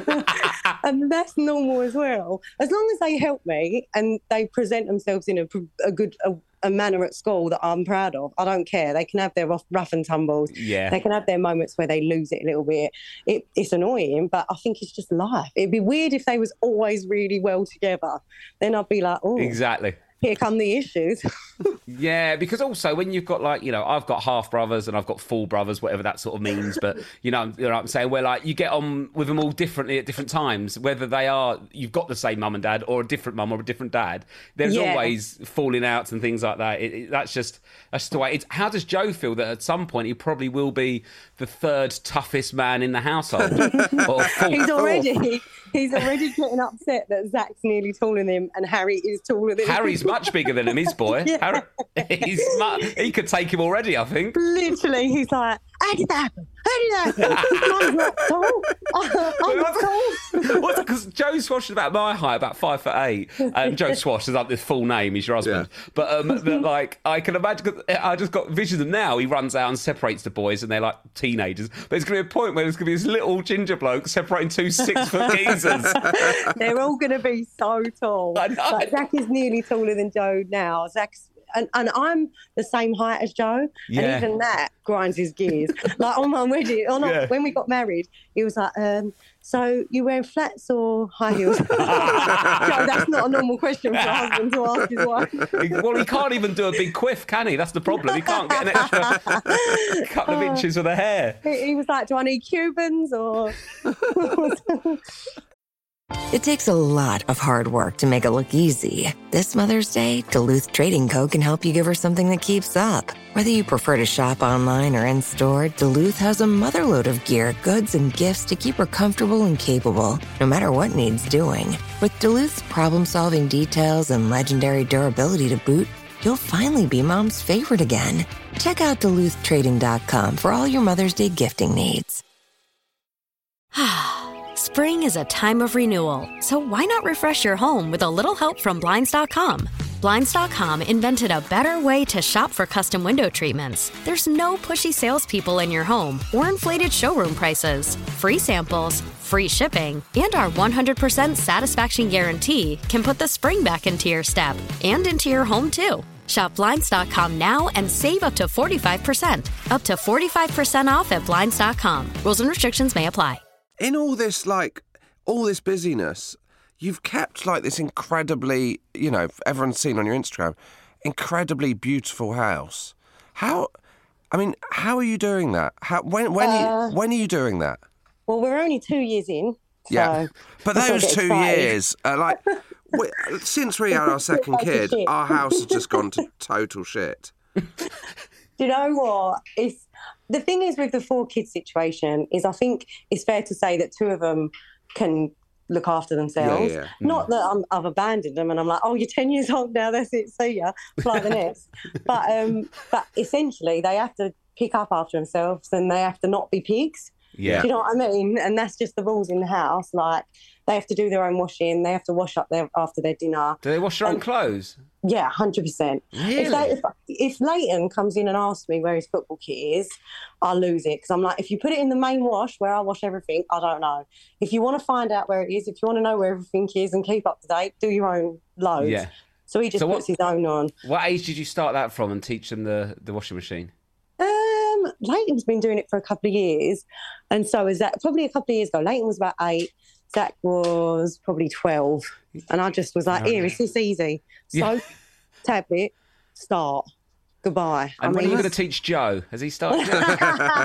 [SPEAKER 7] And that's normal as well. As long as they help me and they present themselves in a manner at school that I'm proud of, I don't care. They can have their rough and tumbles. Yeah. They can have their moments where they lose it a little bit. It's annoying, but I think it's just life. It'd be weird if they was always really well together. Then I'd be like, oh.
[SPEAKER 1] Exactly.
[SPEAKER 7] Here come the issues.
[SPEAKER 1] Yeah, because also when you've got like, you know, I've got half brothers and I've got full brothers, whatever that sort of means. But you know what I'm saying? Where like you get on with them all differently at different times, whether you've got the same mum and dad or a different mum or a different dad. There's always falling outs and things like that. That's just the way. How does Joe feel that at some point he probably will be the third toughest man in the household? Or
[SPEAKER 7] He's already getting upset that Zach's nearly taller than him and Harry is taller than him.
[SPEAKER 1] Harry's much bigger than him, his boy. Yeah. He could take him already, I think.
[SPEAKER 7] Literally, he's like, how did that happen? I'm not tall. I'm not tall.
[SPEAKER 1] Because Joe Swash is about my height, about 5'8". Joe Swash is like the full name, he's your husband. Yeah. But like, I can imagine, cause I just got visions of him now. He runs out and separates the boys and they're like teenagers. But there's going to be a point where there's going to be this little ginger bloke separating two 6-foot geezers.
[SPEAKER 7] They're all going to be so tall.
[SPEAKER 1] I know.
[SPEAKER 7] Like, Zach is nearly taller than Joe now. And I'm the same height as Joe, and even that grinds his gears. Like on my wedding, when we got married, he was like, so you wearing flats or high heels? Joe, that's not a normal question for a husband to ask his wife.
[SPEAKER 1] Well, he can't even do a big quiff, can he? That's the problem. He can't get an extra couple of inches of the hair.
[SPEAKER 7] He was like, do I need Cubans or...
[SPEAKER 10] It takes a lot of hard work to make it look easy. This Mother's Day, Duluth Trading Co. can help you give her something that keeps up. Whether you prefer to shop online or in-store, Duluth has a motherload of gear, goods, and gifts to keep her comfortable and capable, no matter what needs doing. With Duluth's problem-solving details and legendary durability to boot, you'll finally be Mom's favorite again. Check out DuluthTrading.com for all your Mother's Day gifting needs.
[SPEAKER 11] Spring is a time of renewal, so why not refresh your home with a little help from Blinds.com? Blinds.com invented a better way to shop for custom window treatments. There's no pushy salespeople in your home or inflated showroom prices. Free samples, free shipping, and our 100% satisfaction guarantee can put the spring back into your step and into your home, too. Shop Blinds.com now and save up to 45%. Up to 45% off at Blinds.com. Rules and restrictions may apply.
[SPEAKER 2] In all this busyness, you've kept like this incredibly, you know, everyone's seen on your Instagram, incredibly beautiful house. How are you doing that? When are you doing that?
[SPEAKER 7] Well, we're only 2 years in. So
[SPEAKER 2] yeah, but those 2 years, since we had our second kid, our house has just gone to total shit.
[SPEAKER 7] Do you know what? The thing is with the 4 kids situation is I think it's fair to say that 2 of them can look after themselves. Yeah. Not that I've abandoned them and I'm like, oh, you're 10 years old now, that's it, see ya, fly the nest. But essentially they have to pick up after themselves and they have to not be pigs. Yeah. Do you know what I mean? And that's just the rules in the house. Like, they have to do their own washing. They have to wash up after their dinner.
[SPEAKER 1] Do they wash their own clothes?
[SPEAKER 7] Yeah, 100%.
[SPEAKER 1] Really?
[SPEAKER 7] If Leighton comes in and asks me where his football kit is, I'll lose it. Because I'm like, if you put it in the main wash where I wash everything, I don't know. If you want to find out where it is, if you want to know where everything is and keep up to date, do your own loads. Yeah. So he just puts his own on.
[SPEAKER 1] What age did you start that from and teach them the washing machine?
[SPEAKER 7] Leighton's been doing it for a couple of years. And so is that probably a couple of years ago. Leighton was about 8. Zach was probably 12. And I just was like, here, is this easy? So, tablet, start. Goodbye.
[SPEAKER 1] And when are you going to teach Joe? Has he started?
[SPEAKER 7] I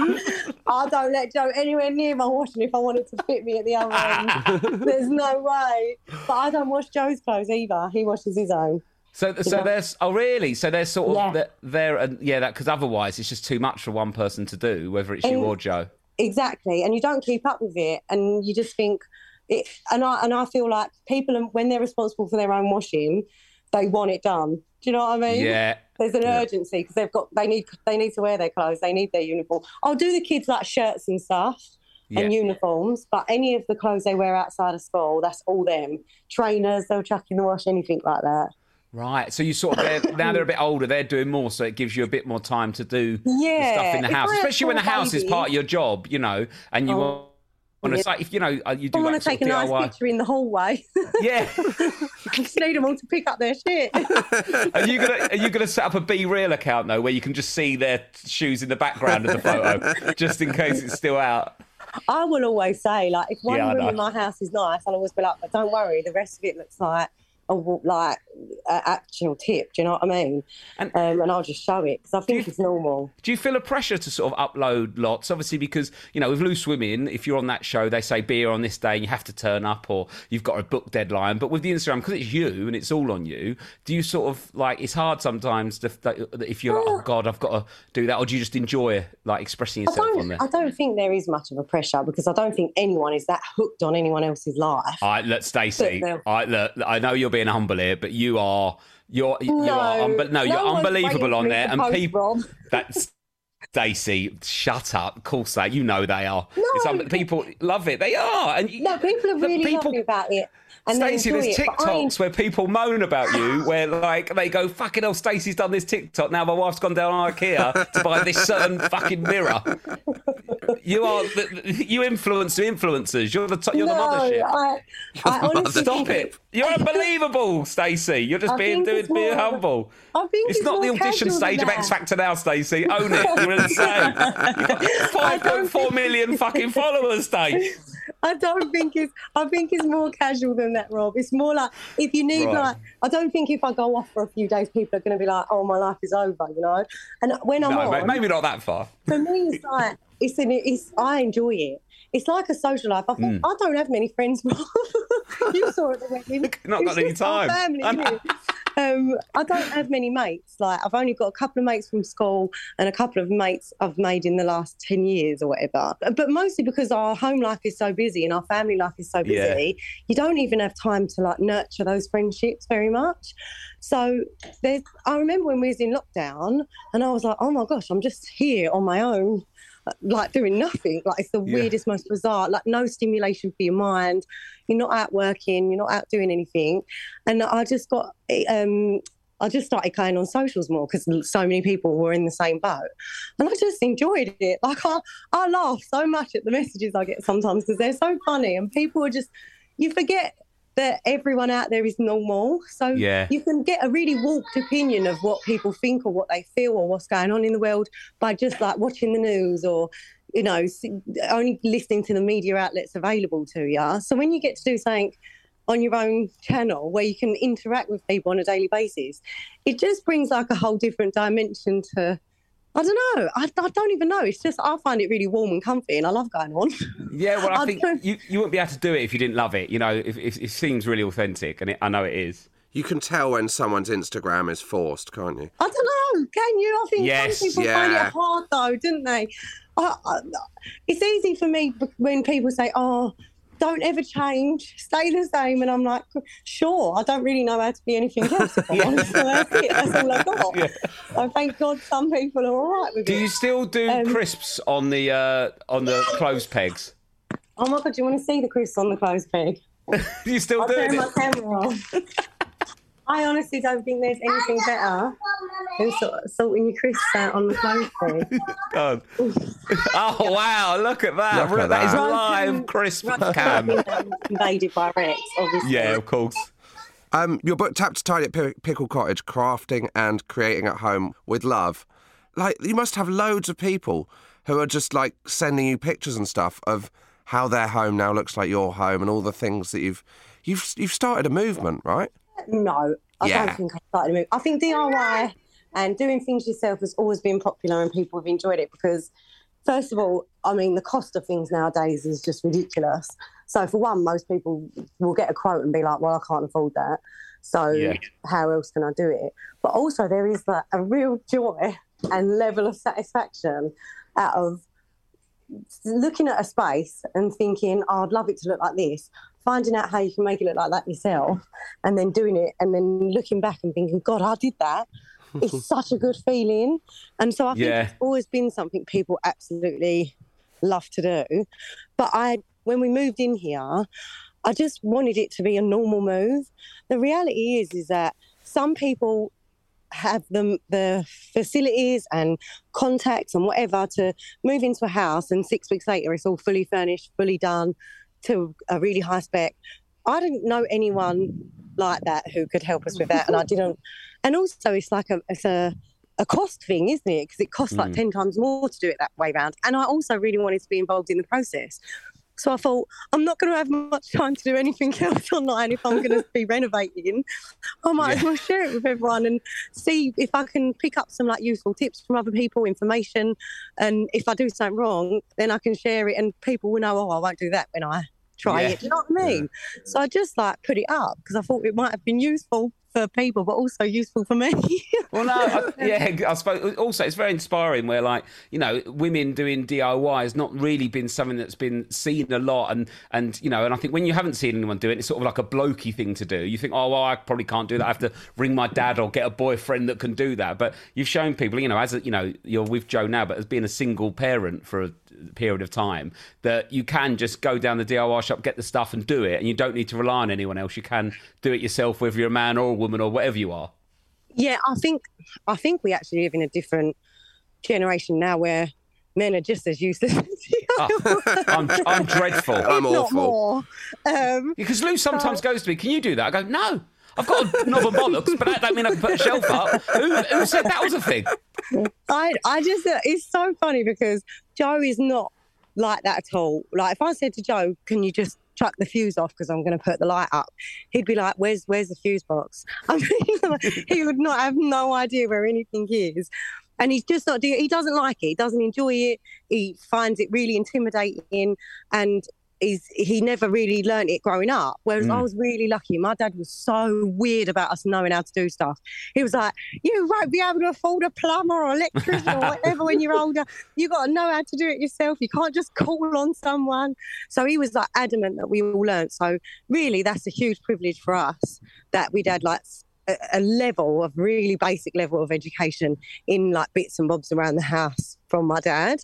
[SPEAKER 7] don't let Joe anywhere near my washing if I want it to fit me at the other end. There's no way. But I don't wash Joe's clothes either. He washes his own.
[SPEAKER 1] So there's really? So there's sort of because otherwise it's just too much for one person to do, whether it's you or Joe.
[SPEAKER 7] Exactly, and you don't keep up with it, and you just think it. And I feel like people, when they're responsible for their own washing, they want it done. Do you know what I mean?
[SPEAKER 1] Yeah.
[SPEAKER 7] There's an urgency because they need to wear their clothes, they need their uniform. I'll do the kids like shirts and stuff. And uniforms, but any of the clothes they wear outside of school, that's all them. Trainers, they'll chuck in the wash, anything like that.
[SPEAKER 1] Right, so you sort of now they're a bit older, they're doing more, so it gives you a bit more time to do the stuff in the house, especially when the house is part of your job, you know, and you want to say, if you know, you do.
[SPEAKER 7] I want to take a nice picture in the hallway.
[SPEAKER 1] Yeah,
[SPEAKER 7] I just need them all to pick up their shit.
[SPEAKER 1] Are you gonna set up a Be Real account though, where you can just see their shoes in the background of the photo, just in case it's still out?
[SPEAKER 7] I will always say, like, if one room in my house is nice, I'll always be like, but don't worry, the rest of it looks like like an actual tip. Do you know what I mean? And I'll just show it because I think it's normal.
[SPEAKER 1] Do you feel a pressure to sort of upload lots? Obviously, because, you know, with Loose Women, if you're on that show, they say be here on this day and you have to turn up, or you've got a book deadline. But with the Instagram, because it's you and it's all on you, do you sort of like, it's hard sometimes if you're like, oh God, I've got to do that, or do you just enjoy like expressing yourself on there?
[SPEAKER 7] I don't think there is much of a pressure because I don't think anyone is that hooked on anyone else's life.
[SPEAKER 1] All right, look, Stacey, I know you're being humble here, but you're unbelievable on there, and people. That's Stacey. Shut up. Of course you know they are. No. People love it. They are, and
[SPEAKER 7] people are really happy about it.
[SPEAKER 1] Stacey, there's TikToks where people moan about you, where like they go, "Fucking hell, Stacey's done this TikTok. Now my wife's gone down IKEA to buy this certain fucking mirror." You influence the influencers. You're the mothership.
[SPEAKER 7] I honestly
[SPEAKER 1] stop it. You're unbelievable, Stacey. You're just being humble. It's not the audition stage of X Factor now, Stacey. Own it. You're insane. You've got 5.4 million fucking followers, Stacey.
[SPEAKER 7] I think it's more casual than that, Rob. It's more like if you need I don't think if I go off for a few days, people are going to be like, "Oh, my life is over," you know. And when I'm on,
[SPEAKER 1] maybe not that far.
[SPEAKER 7] For me, it's like I enjoy it. It's like a social life. I think I don't have many friends. You saw it at the wedding.
[SPEAKER 1] Not got any time.
[SPEAKER 7] Family, I don't have many mates. Like I've only got a couple of mates from school and a couple of mates I've made in the last 10 years or whatever. But mostly because our home life is so busy and our family life is so busy, you don't even have time to like nurture those friendships very much. So I remember when we was in lockdown and I was like, oh my gosh, I'm just here on my own, like doing nothing. Like it's the weirdest, most bizarre, like no stimulation for your mind. You're not out working, you're not out doing anything. And I just got, I just started going on socials more because so many people were in the same boat. And I just enjoyed it. Like I laugh so much at the messages I get sometimes because they're so funny and people are just, you forget that everyone out there is normal. So you can get a really warped opinion of what people think or what they feel or what's going on in the world by just like watching the news or, you know, only listening to the media outlets available to you. So when you get to do something on your own channel where you can interact with people on a daily basis, it just brings like a whole different dimension to, I don't know. I don't even know. It's just I find it really warm and comfy, and I love going on.
[SPEAKER 1] Yeah, well, I think you wouldn't be able to do it if you didn't love it. You know, if it seems really authentic, and I know it is.
[SPEAKER 2] You can tell when someone's Instagram is forced, can't you?
[SPEAKER 7] I don't know. Can you? I think some people find it hard, though, didn't they? It's easy for me when people say, "Oh, don't ever change, stay the same," and I'm like, sure, I don't really know how to be anything else, if I'm honest. So that's it, that's all I've got. So thank God some people are all right with it.
[SPEAKER 1] Do you still do crisps on the clothes pegs?
[SPEAKER 7] Oh my God, do you want to see the crisps on the clothes peg?
[SPEAKER 1] You still do it?
[SPEAKER 7] I'll turn my camera on. I honestly don't think there's anything better than sorting your crisps out on the clothes peg.
[SPEAKER 1] Oh wow, look at that. That is live crisp cam.
[SPEAKER 7] Invaded by Rex, obviously.
[SPEAKER 1] Yeah, of course.
[SPEAKER 2] Your book, Tap to Tidy at Pickle Cottage, crafting and creating at home with love. Like, you must have loads of people who are just like sending you pictures and stuff of how their home now looks like your home and all the things that you've started a movement, right?
[SPEAKER 7] No, I don't think I started a movement. I think DIY and doing things yourself has always been popular and people have enjoyed it because, first of all, I mean, the cost of things nowadays is just ridiculous. So for one, most people will get a quote and be like, well, I can't afford that. So how else can I do it? But also there is a real joy and level of satisfaction out of looking at a space and thinking, oh, I'd love it to look like this, finding out how you can make it look like that yourself and then doing it and then looking back and thinking, God, I did that. It's such a good feeling. And so I think it's always been something people absolutely love to do. But when we moved in here, I just wanted it to be a normal move. The reality is that some people have the facilities and contacts and whatever to move into a house and 6 weeks later it's all fully furnished, fully done to a really high spec. I didn't know anyone like that who could help us with that, and I didn't. And also it's like a cost thing, isn't it? Because it costs like 10 times more to do it that way round. And I also really wanted to be involved in the process. So I thought, I'm not going to have much time to do anything else online if I'm going to be renovating. I might as well share it with everyone and see if I can pick up some like useful tips from other people, information. And if I do something wrong, then I can share it and people will know, I won't do that when I try it. Do you know what I mean? So I just like put it up because I thought it might have been useful for people, but also useful for me.
[SPEAKER 1] Well, no, I suppose also it's very inspiring where, like, you know, women doing DIY has not really been something that's been seen a lot, and you know, and I think when you haven't seen anyone do it, it's sort of like a blokey thing to do. You think, oh, well, I probably can't do that. I have to ring my dad or get a boyfriend that can do that. But you've shown people, you know, as a, you know, you're with Joe now, but as being a single parent for a period of time, that you can just go down the DIY shop, get the stuff and do it, and you don't need to rely on anyone else. You can do it yourself, whether you're a man or a woman or whatever you are.
[SPEAKER 7] Yeah, I think we actually live in a different generation now where men are just as useless as you.
[SPEAKER 1] I'm dreadful.
[SPEAKER 2] I'm awful.
[SPEAKER 1] Because Lou sometimes goes to me, can you do that? I go, no. I've got a knob of bollocks, but that don't mean I can put a shelf up. Who said that was a thing?
[SPEAKER 7] I just, it's so funny because Joe is not like that at all. Like if I said to Joe, can you just chuck the fuse off because I'm going to put the light up, he'd be like, where's the fuse box? I mean, he would not have no idea where anything is. And he's just not doing it. He doesn't like it. He doesn't enjoy it. He finds it really intimidating, and he never really learned it growing up. Whereas I was really lucky. My dad was so weird about us knowing how to do stuff. He was like, you won't be able to afford a plumber or electrician or whatever when you're older. You got to know how to do it yourself. You can't just call on someone. So he was like adamant that we all learned. So really that's a huge privilege for us that we'd had like a level of really basic level of education in like bits and bobs around the house from my dad.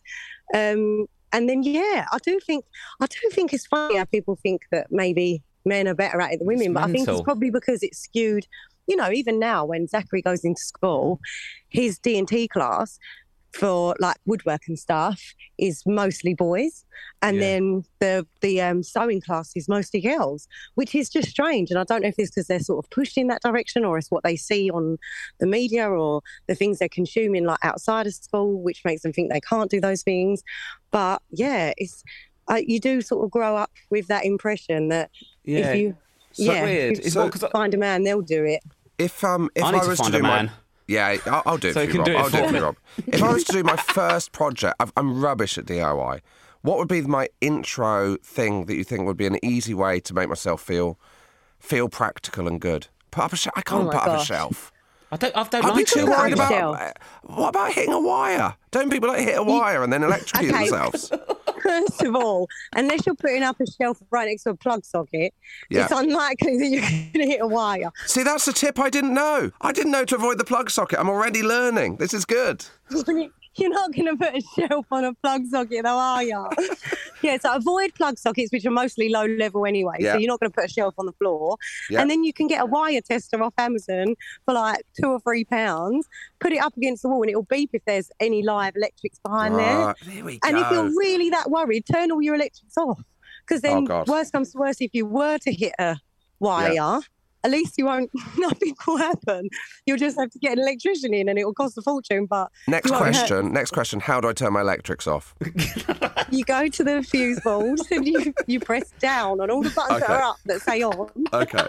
[SPEAKER 7] And then, I do think it's funny how people think that maybe men are better at it than women, but I think it's probably because it's skewed. You know, even now when Zachary goes into school, his D&T class for like woodwork and stuff is mostly boys, and then the sewing class is mostly girls, which is just strange. And I don't know if it's because they're sort of pushed in that direction, or it's what they see on the media or the things they're consuming like outside of school, which makes them think they can't do those things. But it's you do sort of grow up with that impression that if you
[SPEAKER 1] weird.
[SPEAKER 7] If you find a man, they'll do it.
[SPEAKER 2] If
[SPEAKER 1] I was to do my
[SPEAKER 2] I'll do it
[SPEAKER 1] so
[SPEAKER 2] for you, Rob. I'll do it for you, Rob. If I was to do my first project, I'm rubbish at DIY. What would be my intro thing that you think would be an easy way to make myself feel practical and good? Put up a shelf. I can't put up a shelf.
[SPEAKER 1] I don't
[SPEAKER 2] I'd be too worried
[SPEAKER 7] about
[SPEAKER 2] about. What about hitting a wire? Don't people like hit a wire and then electrocute themselves?
[SPEAKER 7] First of all, unless you're putting up a shelf right next to a plug socket, it's unlikely that you're going to hit a wire.
[SPEAKER 2] See, that's the tip I didn't know. I didn't know to avoid the plug socket. I'm already learning. This is good.
[SPEAKER 7] You're not going to put a shelf on a plug socket, though, are you? So avoid plug sockets, which are mostly low level anyway. So you're not going to put a shelf on the floor. And then you can get a wire tester off Amazon for like £2 or £3. Put it up against the wall and it'll beep if there's any live electrics behind there.
[SPEAKER 2] There we
[SPEAKER 7] and
[SPEAKER 2] go.
[SPEAKER 7] if you're really that worried, turn all your electrics off. Because then worst comes to worst, if you were to hit a wire, at least you won't, nothing will happen. You'll just have to get an electrician in and it will cost a fortune. But
[SPEAKER 2] Next question, how do I turn my electrics off?
[SPEAKER 7] You go to the fuse board and you press down on all the buttons that are up that say on.
[SPEAKER 2] Okay.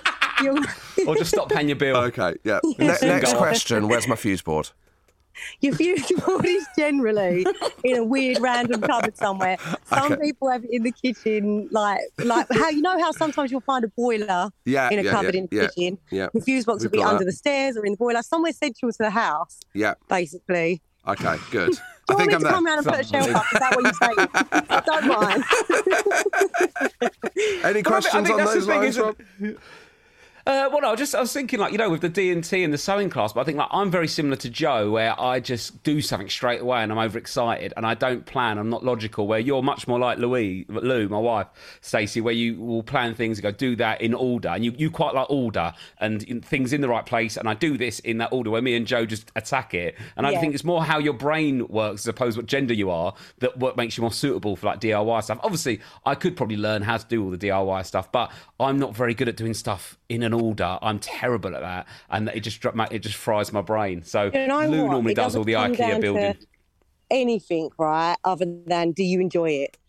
[SPEAKER 1] Or just stop paying your bill.
[SPEAKER 2] Okay, yeah. Next question, where's my fuse board?
[SPEAKER 7] Your fuse board is generally in a weird random cupboard somewhere. Some people have it in the kitchen, like how you know how sometimes you'll find a boiler in a cupboard in the kitchen. Yeah. The fuse box will be under the stairs or in the boiler, somewhere central to the house. Yeah. Basically.
[SPEAKER 2] Okay, good.
[SPEAKER 7] I think I'm there. Come around and put a shelf up? Is that what you're saying? Don't mind.
[SPEAKER 2] Any questions on those lines, Rob?
[SPEAKER 1] Well, no, I was thinking, like, you know, with the D&T and the sewing class, but I think like I'm very similar to Joe, where I just do something straight away and I'm overexcited and I don't plan. I'm not logical. Where you're much more like Lou, my wife, Stacey, where you will plan things and go do that in order, and you quite like order and things in the right place. And I do this in that order. Where me and Joe just attack it, and I think it's more how your brain works as opposed to what gender you are that what makes you more suitable for like DIY stuff. Obviously, I could probably learn how to do all the DIY stuff, but I'm not very good at doing stuff in an order. I'm terrible at that, and it just fries my brain. So Lou normally does all the IKEA building.
[SPEAKER 7] Anything, right? Other than, do you enjoy it?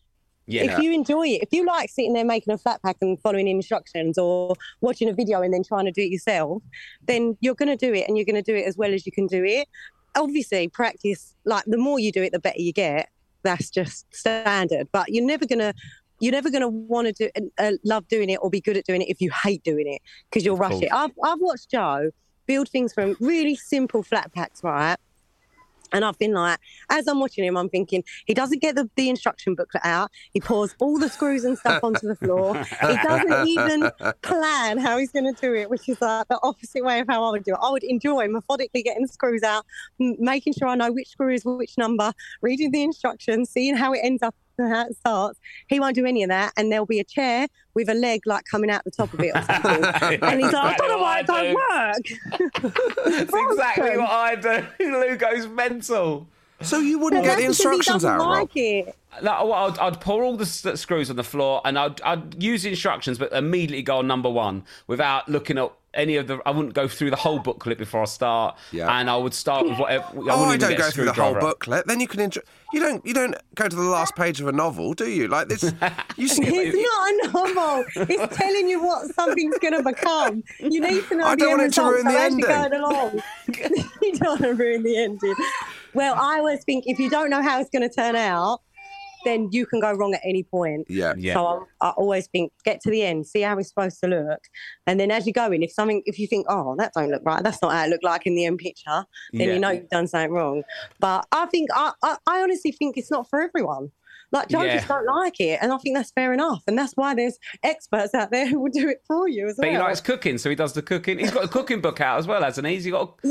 [SPEAKER 1] Yeah.
[SPEAKER 7] If you enjoy it, if you like sitting there making a flat pack and following instructions or watching a video and then trying to do it yourself, then you're going to do it and you're going to do it as well as you can do it. Obviously, practice, like the more you do it, the better you get. That's just standard. But you're never going to want to love doing it or be good at doing it if you hate doing it because you'll rush it. I've watched Joe build things from really simple flat packs, right? And I've been like, as I'm watching him, I'm thinking, he doesn't get the instruction booklet out. He pours all the screws and stuff onto the floor. He doesn't even plan how he's going to do it, which is like the opposite way of how I would do it. I would enjoy methodically getting the screws out, making sure I know which screw is which number, reading the instructions, seeing how it ends up and how it starts. He won't do any of that. And there'll be a chair with a leg like coming out the top of it or something. And he's like, I don't know why it don't work.
[SPEAKER 1] That's exactly what I do. Lou goes mental.
[SPEAKER 2] So you wouldn't get the instructions out, Rob?
[SPEAKER 1] No, well, I'd pour all the screws on the floor and I'd use the instructions, but immediately go on number one without looking at any of the. I wouldn't go through the whole booklet before I start, and I would start with whatever.
[SPEAKER 2] I don't go through the whole booklet. Then you can enjoy. You don't go to the last page of a novel, do you? Like this, you skip it.
[SPEAKER 7] It's not a novel. It's telling you what something's going to become. You need to know.
[SPEAKER 2] I don't want it to ruin the ending.
[SPEAKER 7] Going along. You don't want to ruin the ending. Well, I always think if you don't know how it's going to turn out, then you can go wrong at any point.
[SPEAKER 2] Yeah.
[SPEAKER 7] So I always think, get to the end, see how it's supposed to look. And then as you go in, if you think, oh, that don't look right, that's not how it looked like in the end picture, then you know you've done something wrong. But I think, I honestly think it's not for everyone. Like, Joe just don't like it. And I think that's fair enough. And that's why there's experts out there who will do it for you as well.
[SPEAKER 1] But he likes cooking, so he does the cooking. He's got a cooking book out as well, hasn't he? He has got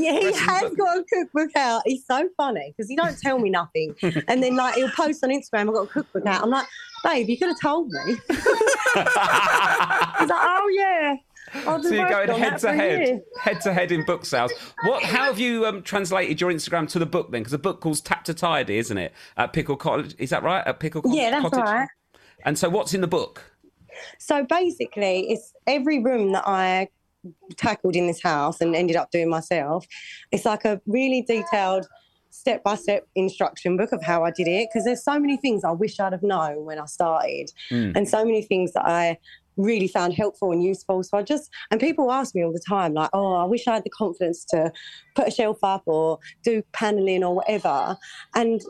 [SPEAKER 7] a cookbook out. He's so funny because he don't tell me nothing. And then, like, he'll post on Instagram, I've got a cookbook out. I'm like, babe, you could have told me. He's like, oh, yeah.
[SPEAKER 1] So you're going head to head in book sales. How have you translated your Instagram to the book then? Because the book calls Tap to Tidy, isn't it? At Pickle Cottage, is that right? At Pickle Cottage.
[SPEAKER 7] Yeah, that's right.
[SPEAKER 1] And so, what's in the book?
[SPEAKER 7] So basically, it's every room that I tackled in this house and ended up doing myself. It's like a really detailed step-by-step instruction book of how I did it, because there's so many things I wish I'd have known when I started, and so many things that I really found helpful and useful. So and people ask me all the time, like, oh, I wish I had the confidence to put a shelf up or do paneling or whatever. And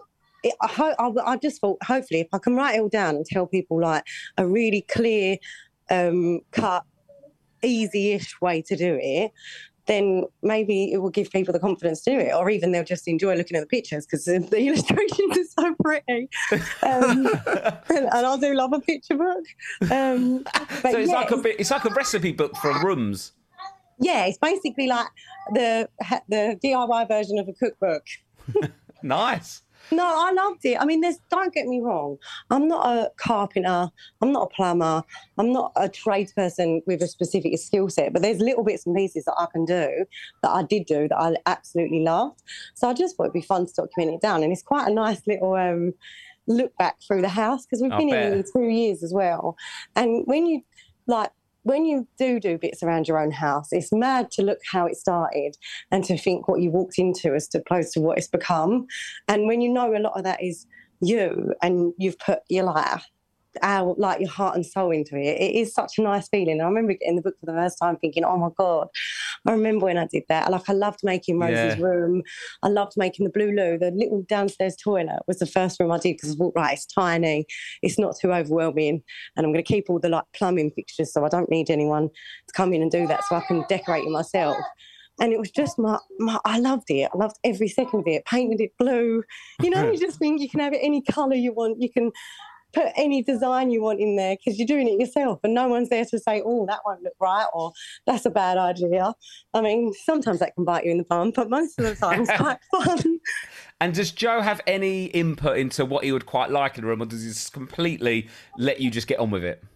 [SPEAKER 7] I just thought, hopefully, if I can write it all down and tell people like a really clear, cut, easy-ish way to do it, then maybe it will give people the confidence to do it, or even they'll just enjoy looking at the pictures because the illustrations are so pretty. And I do love a picture book. So
[SPEAKER 1] it's like a recipe book for rooms.
[SPEAKER 7] Yeah, it's basically like the DIY version of a cookbook.
[SPEAKER 1] Nice.
[SPEAKER 7] No, I loved it. I mean, don't get me wrong. I'm not a carpenter. I'm not a plumber. I'm not a tradesperson with a specific skill set, but there's little bits and pieces that I can do, that I did do, that I absolutely loved. So I just thought it'd be fun to document it down. And it's quite a nice little look back through the house, because we've been in nearly 2 years as well. And when you do bits around your own house, it's mad to look how it started and to think what you walked into as opposed to what it's become. And when you know a lot of that is you and you've put your your heart and soul into it, it is such a nice feeling. I remember getting the book for the first time thinking, oh my God, I remember when I did that. Like, I loved making Rosie's room. I loved making the Blue Loo. The little downstairs toilet was the first room I did, because I thought, right, it's tiny, it's not too overwhelming, and I'm going to keep all the plumbing fixtures, so I don't need anyone to come in and do that, so I can decorate it myself. And it was just I loved it. I loved every second of it. Painted it blue. You just think you can have it any colour you want. You can put any design you want in there because you're doing it yourself, and no one's there to say, oh, that won't look right, or that's a bad idea. I mean, sometimes that can bite you in the bum, but most of the time it's quite fun.
[SPEAKER 1] And does Joe have any input into what he would quite like in a room, or does he just completely let you just get on with it?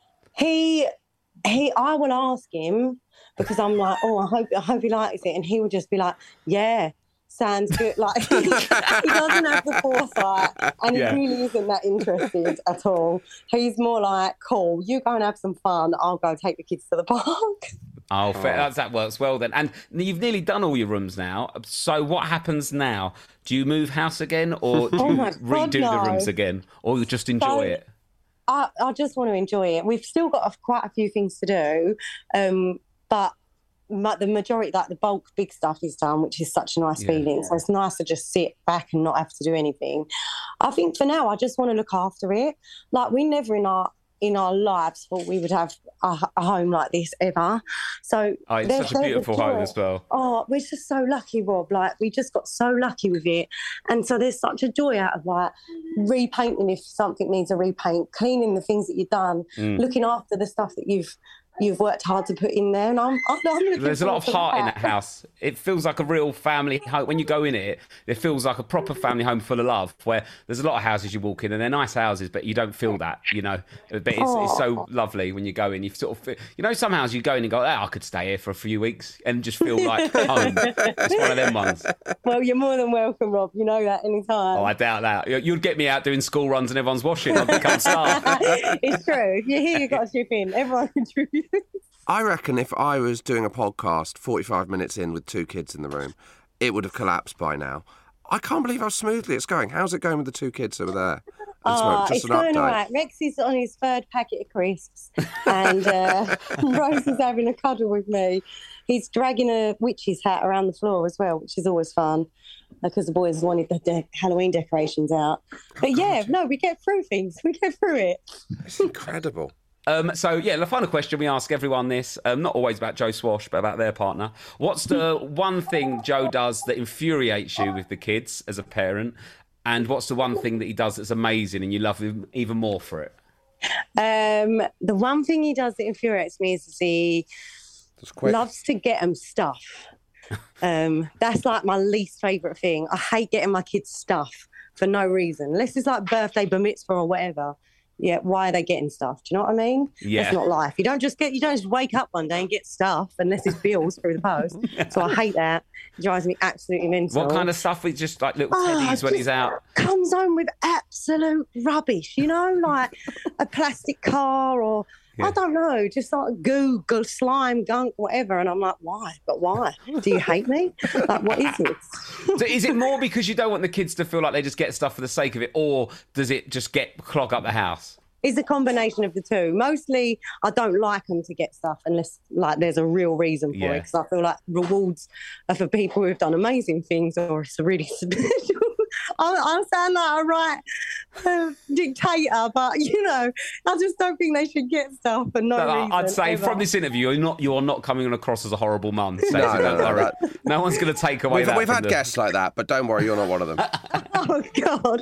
[SPEAKER 7] I will ask him, because I'm like, oh, I hope he likes it, and he would just be like, yeah, sounds good. Like, he doesn't have the foresight, and he really isn't that interested at all. He's more like, cool, you go and have some fun, I'll go take the kids to the park.
[SPEAKER 1] Oh, fair. That works well then. And you've nearly done all your rooms now, so what happens now? Do you move house again, or do you redo the rooms again, or you just enjoy it?
[SPEAKER 7] I just want to enjoy it. We've still got quite a few things to do, but the majority, like the bulk, big stuff is done, which is such a nice feeling. So it's nice to just sit back and not have to do anything. I think for now, I just want to look after it. Like, we never in our lives thought we would have a home like this ever. So
[SPEAKER 1] it's such a beautiful home as well.
[SPEAKER 7] Oh, we're just so lucky, Rob. Like, we just got so lucky with it. And so there's such a joy out of, like, repainting if something needs a repaint, cleaning the things that you've done, looking after the stuff that you've worked hard to put in there. And I'm looking
[SPEAKER 1] There's a lot of heart in that house. It feels like a real family home. When you go in it feels like a proper family home full of love, where there's a lot of houses you walk in and they're nice houses, but you don't feel that, you know. But it's so lovely when you go in. You sort of feel, you know, some houses you go in and go, I could stay here for a few weeks and just feel like home. It's one of them ones.
[SPEAKER 7] Well, you're more than welcome, Rob. You know that anytime.
[SPEAKER 1] Oh, I doubt that. You'd get me out doing school runs and everyone's washing. I'd become staff.
[SPEAKER 7] It's true. You're here, you've got to chip in. Everyone contributes.
[SPEAKER 2] I reckon if I was doing a podcast 45 minutes in with 2 kids in the room, it would have collapsed by now. I can't believe how smoothly it's going. How's it going with the 2 kids over there?
[SPEAKER 7] It's going all right. Rex is on his 3rd packet of crisps and Rose is having a cuddle with me. He's dragging a witch's hat around the floor as well, which is always fun because the boys wanted the Halloween decorations out. But we get through things. We get through it.
[SPEAKER 2] It's incredible.
[SPEAKER 1] The final question we ask everyone this, not always about Joe Swash, but about their partner. What's the one thing Joe does that infuriates you with the kids as a parent? And what's the one thing that he does that's amazing and you love him even more for it?
[SPEAKER 7] The one thing he does that infuriates me is he loves to get them stuff. That's like my least favourite thing. I hate getting my kids stuff for no reason. Unless it's like birthday, bar mitzvah or whatever. Yeah, why are they getting stuff? Do you know what I mean?
[SPEAKER 1] Yeah.
[SPEAKER 7] That's not life. You don't just wake up one day and get stuff unless it's bills through the post. So I hate that. It drives me absolutely mental.
[SPEAKER 1] What kind of stuff is just like little teddies when he's out?
[SPEAKER 7] Comes home with absolute rubbish, you know, like a plastic car or I don't know, just like goo, slime, gunk, whatever. And I'm like, why? But why? Do you hate me? Like, what is it?
[SPEAKER 1] So is it more because you don't want the kids to feel like they just get stuff for the sake of it, or does it just clog up the house?
[SPEAKER 7] It's a combination of the two. Mostly, I don't like them to get stuff unless like there's a real reason for it. Because I feel like rewards are for people who've done amazing things, or it's a really special. I sound like a right dictator, but you know, I just don't think they should get stuff for no reason.
[SPEAKER 1] I'd say from this interview, you are not coming across as a horrible mum. So don't worry. No one's going to take away that.
[SPEAKER 2] We've had guests like that, but don't worry, you're not one of them.
[SPEAKER 7] Oh God.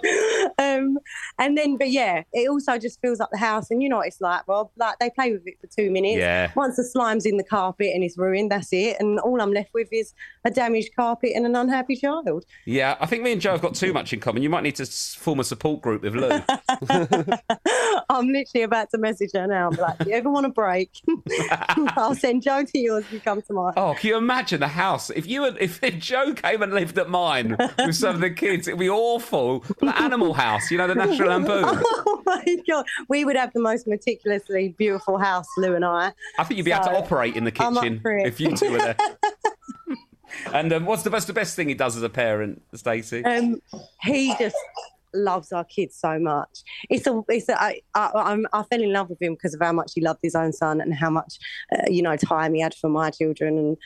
[SPEAKER 7] It also just fills up the house, and you know what it's like, Rob. Like they play with it for 2 minutes.
[SPEAKER 1] Yeah.
[SPEAKER 7] Once the slime's in the carpet and it's ruined, that's it. And all I'm left with is a damaged carpet and an unhappy child.
[SPEAKER 1] Yeah, I think me and Joe have got too much in common. You might need to form a support group with Lou.
[SPEAKER 7] I'm literally about to message her now. I'm like, do you ever want a break? I'll send Joe to yours if you come to mine.
[SPEAKER 1] Oh, can you imagine the house? If Joe came and lived at mine with some of the kids, it'd be awful. Like Animal House, you know, the National Lampoon.
[SPEAKER 7] Oh my God. We would have the most meticulously beautiful house, Lou and I.
[SPEAKER 1] I think you'd be able to operate in the kitchen if you two were there. And what's the best thing he does as a parent, Stacey?
[SPEAKER 7] He just loves our kids so much. I fell in love with him because of how much he loved his own son and how much time he had for my children, and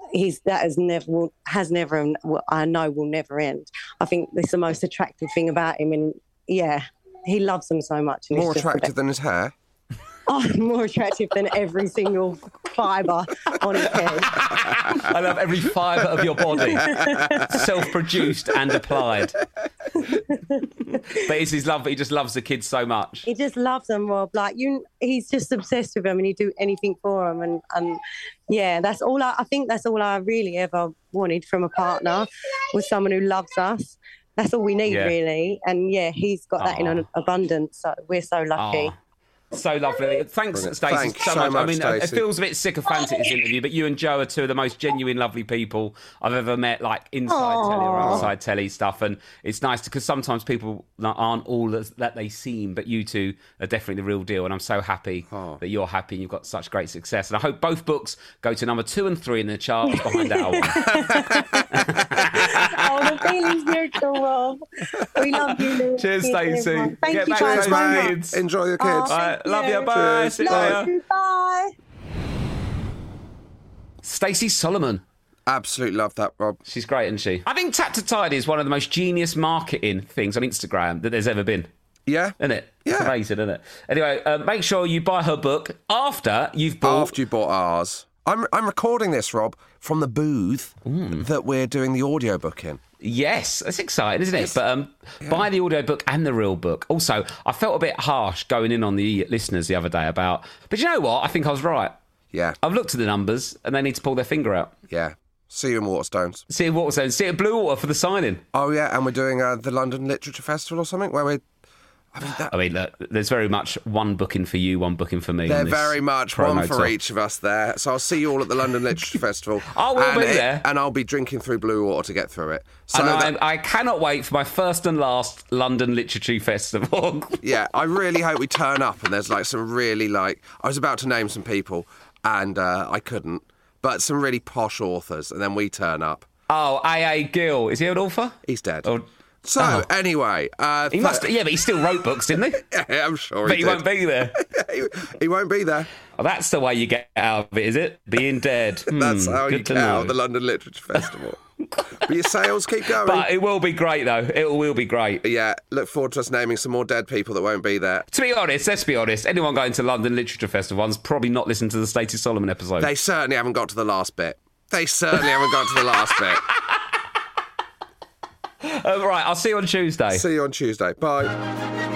[SPEAKER 7] has never and I know will never end. I think it's the most attractive thing about him, and he loves them so much. And
[SPEAKER 2] more attractive than his hair?
[SPEAKER 7] Oh, more attractive than every single fibre on his head.
[SPEAKER 1] I love every fibre of your body, self-produced and applied. But it's his love. He just loves the kids so much.
[SPEAKER 7] He just loves them, Rob. Like he's just obsessed with them, and he'd do anything for them. And that's all. I think that's all I really ever wanted from a partner, was someone who loves us. That's all we need, really. And he's got that in abundance. So we're so lucky.
[SPEAKER 1] So lovely. Thanks,
[SPEAKER 2] Brilliant.
[SPEAKER 1] Stacey,
[SPEAKER 2] Thanks
[SPEAKER 1] so
[SPEAKER 2] so
[SPEAKER 1] much. I mean,
[SPEAKER 2] much,
[SPEAKER 1] it
[SPEAKER 2] Stacey.
[SPEAKER 1] feels a bit sycophantic, this interview, but you and Joe are two of the most genuine, lovely people I've ever met, like inside telly or outside telly stuff. And it's nice because sometimes people aren't all that they seem, but you two are definitely the real deal. And I'm so happy that you're happy and you've got such great success. And I hope both books go to number 2 and 3 in the charts behind our one.
[SPEAKER 7] Oh, the feeling's mutual, Rob. We love you, Lou.
[SPEAKER 1] Cheers, Stacey.
[SPEAKER 7] Thank
[SPEAKER 1] Get
[SPEAKER 7] you
[SPEAKER 1] back
[SPEAKER 7] guys
[SPEAKER 1] to
[SPEAKER 7] so
[SPEAKER 1] those
[SPEAKER 7] much.
[SPEAKER 1] kids.
[SPEAKER 2] Enjoy your kids.
[SPEAKER 1] All right, love you. Bye.
[SPEAKER 2] Cheers.
[SPEAKER 1] See you
[SPEAKER 7] Love
[SPEAKER 1] later.
[SPEAKER 7] you. Bye.
[SPEAKER 1] Stacey Solomon.
[SPEAKER 2] Absolutely love that, Rob.
[SPEAKER 1] She's great, isn't she? I think Tap to Tide is one of the most genius marketing things on Instagram that there's ever been.
[SPEAKER 2] Yeah?
[SPEAKER 1] Isn't it?
[SPEAKER 2] Yeah.
[SPEAKER 1] It's amazing, isn't it? Anyway, make sure you buy her book after you've bought...
[SPEAKER 2] After you bought ours. I'm recording this, Rob, from the booth that we're doing the audiobook in.
[SPEAKER 1] Yes, that's exciting, isn't it? But buy the audiobook and the real book. Also, I felt a bit harsh going in on the listeners the other day about... But you know what? I think I was right.
[SPEAKER 2] Yeah.
[SPEAKER 1] I've looked at the numbers and they need to pull their finger out.
[SPEAKER 2] Yeah. See you in Waterstones.
[SPEAKER 1] See at Waterstones. See at Blue Water for the signing.
[SPEAKER 2] Oh, yeah, and we're doing the London Literature Festival or something where we're...
[SPEAKER 1] I mean, look, there's very much one booking for you, one booking for me.
[SPEAKER 2] They're
[SPEAKER 1] on this
[SPEAKER 2] very much
[SPEAKER 1] promo
[SPEAKER 2] one for
[SPEAKER 1] tour.
[SPEAKER 2] each of us there. So I'll see you all at the London Literature Festival.
[SPEAKER 1] I will be there.
[SPEAKER 2] And I'll be drinking through Blue Water to get through it. So
[SPEAKER 1] And I cannot wait for my first and last London Literature Festival.
[SPEAKER 2] yeah, I really hope we turn up and there's like some really I was about to name some people and I couldn't, but some really posh authors, and then we turn up.
[SPEAKER 1] Oh, A.A. Gill. Is he an author?
[SPEAKER 2] He's dead.
[SPEAKER 1] Oh.
[SPEAKER 2] So, anyway...
[SPEAKER 1] he must... Yeah, but he still wrote books, didn't he?
[SPEAKER 2] Yeah, I'm sure
[SPEAKER 1] But
[SPEAKER 2] he
[SPEAKER 1] he
[SPEAKER 2] did.
[SPEAKER 1] won't be there.
[SPEAKER 2] He won't be there.
[SPEAKER 1] Oh, that's the way you get out of it, is it? Being dead.
[SPEAKER 2] That's how you
[SPEAKER 1] good to
[SPEAKER 2] get out
[SPEAKER 1] know.
[SPEAKER 2] of the London Literature Festival. But your sales keep going.
[SPEAKER 1] But it will be great, though. It will be great.
[SPEAKER 2] Yeah, look forward to us naming some more dead people that won't be there.
[SPEAKER 1] To be honest, let's be honest, anyone going to London Literature Festival one's probably not listened to the Stacey Solomon episode.
[SPEAKER 2] They certainly haven't got to the last bit. They certainly haven't got to the last bit.
[SPEAKER 1] Right, I'll see you on Tuesday.
[SPEAKER 2] See you on Tuesday. Bye.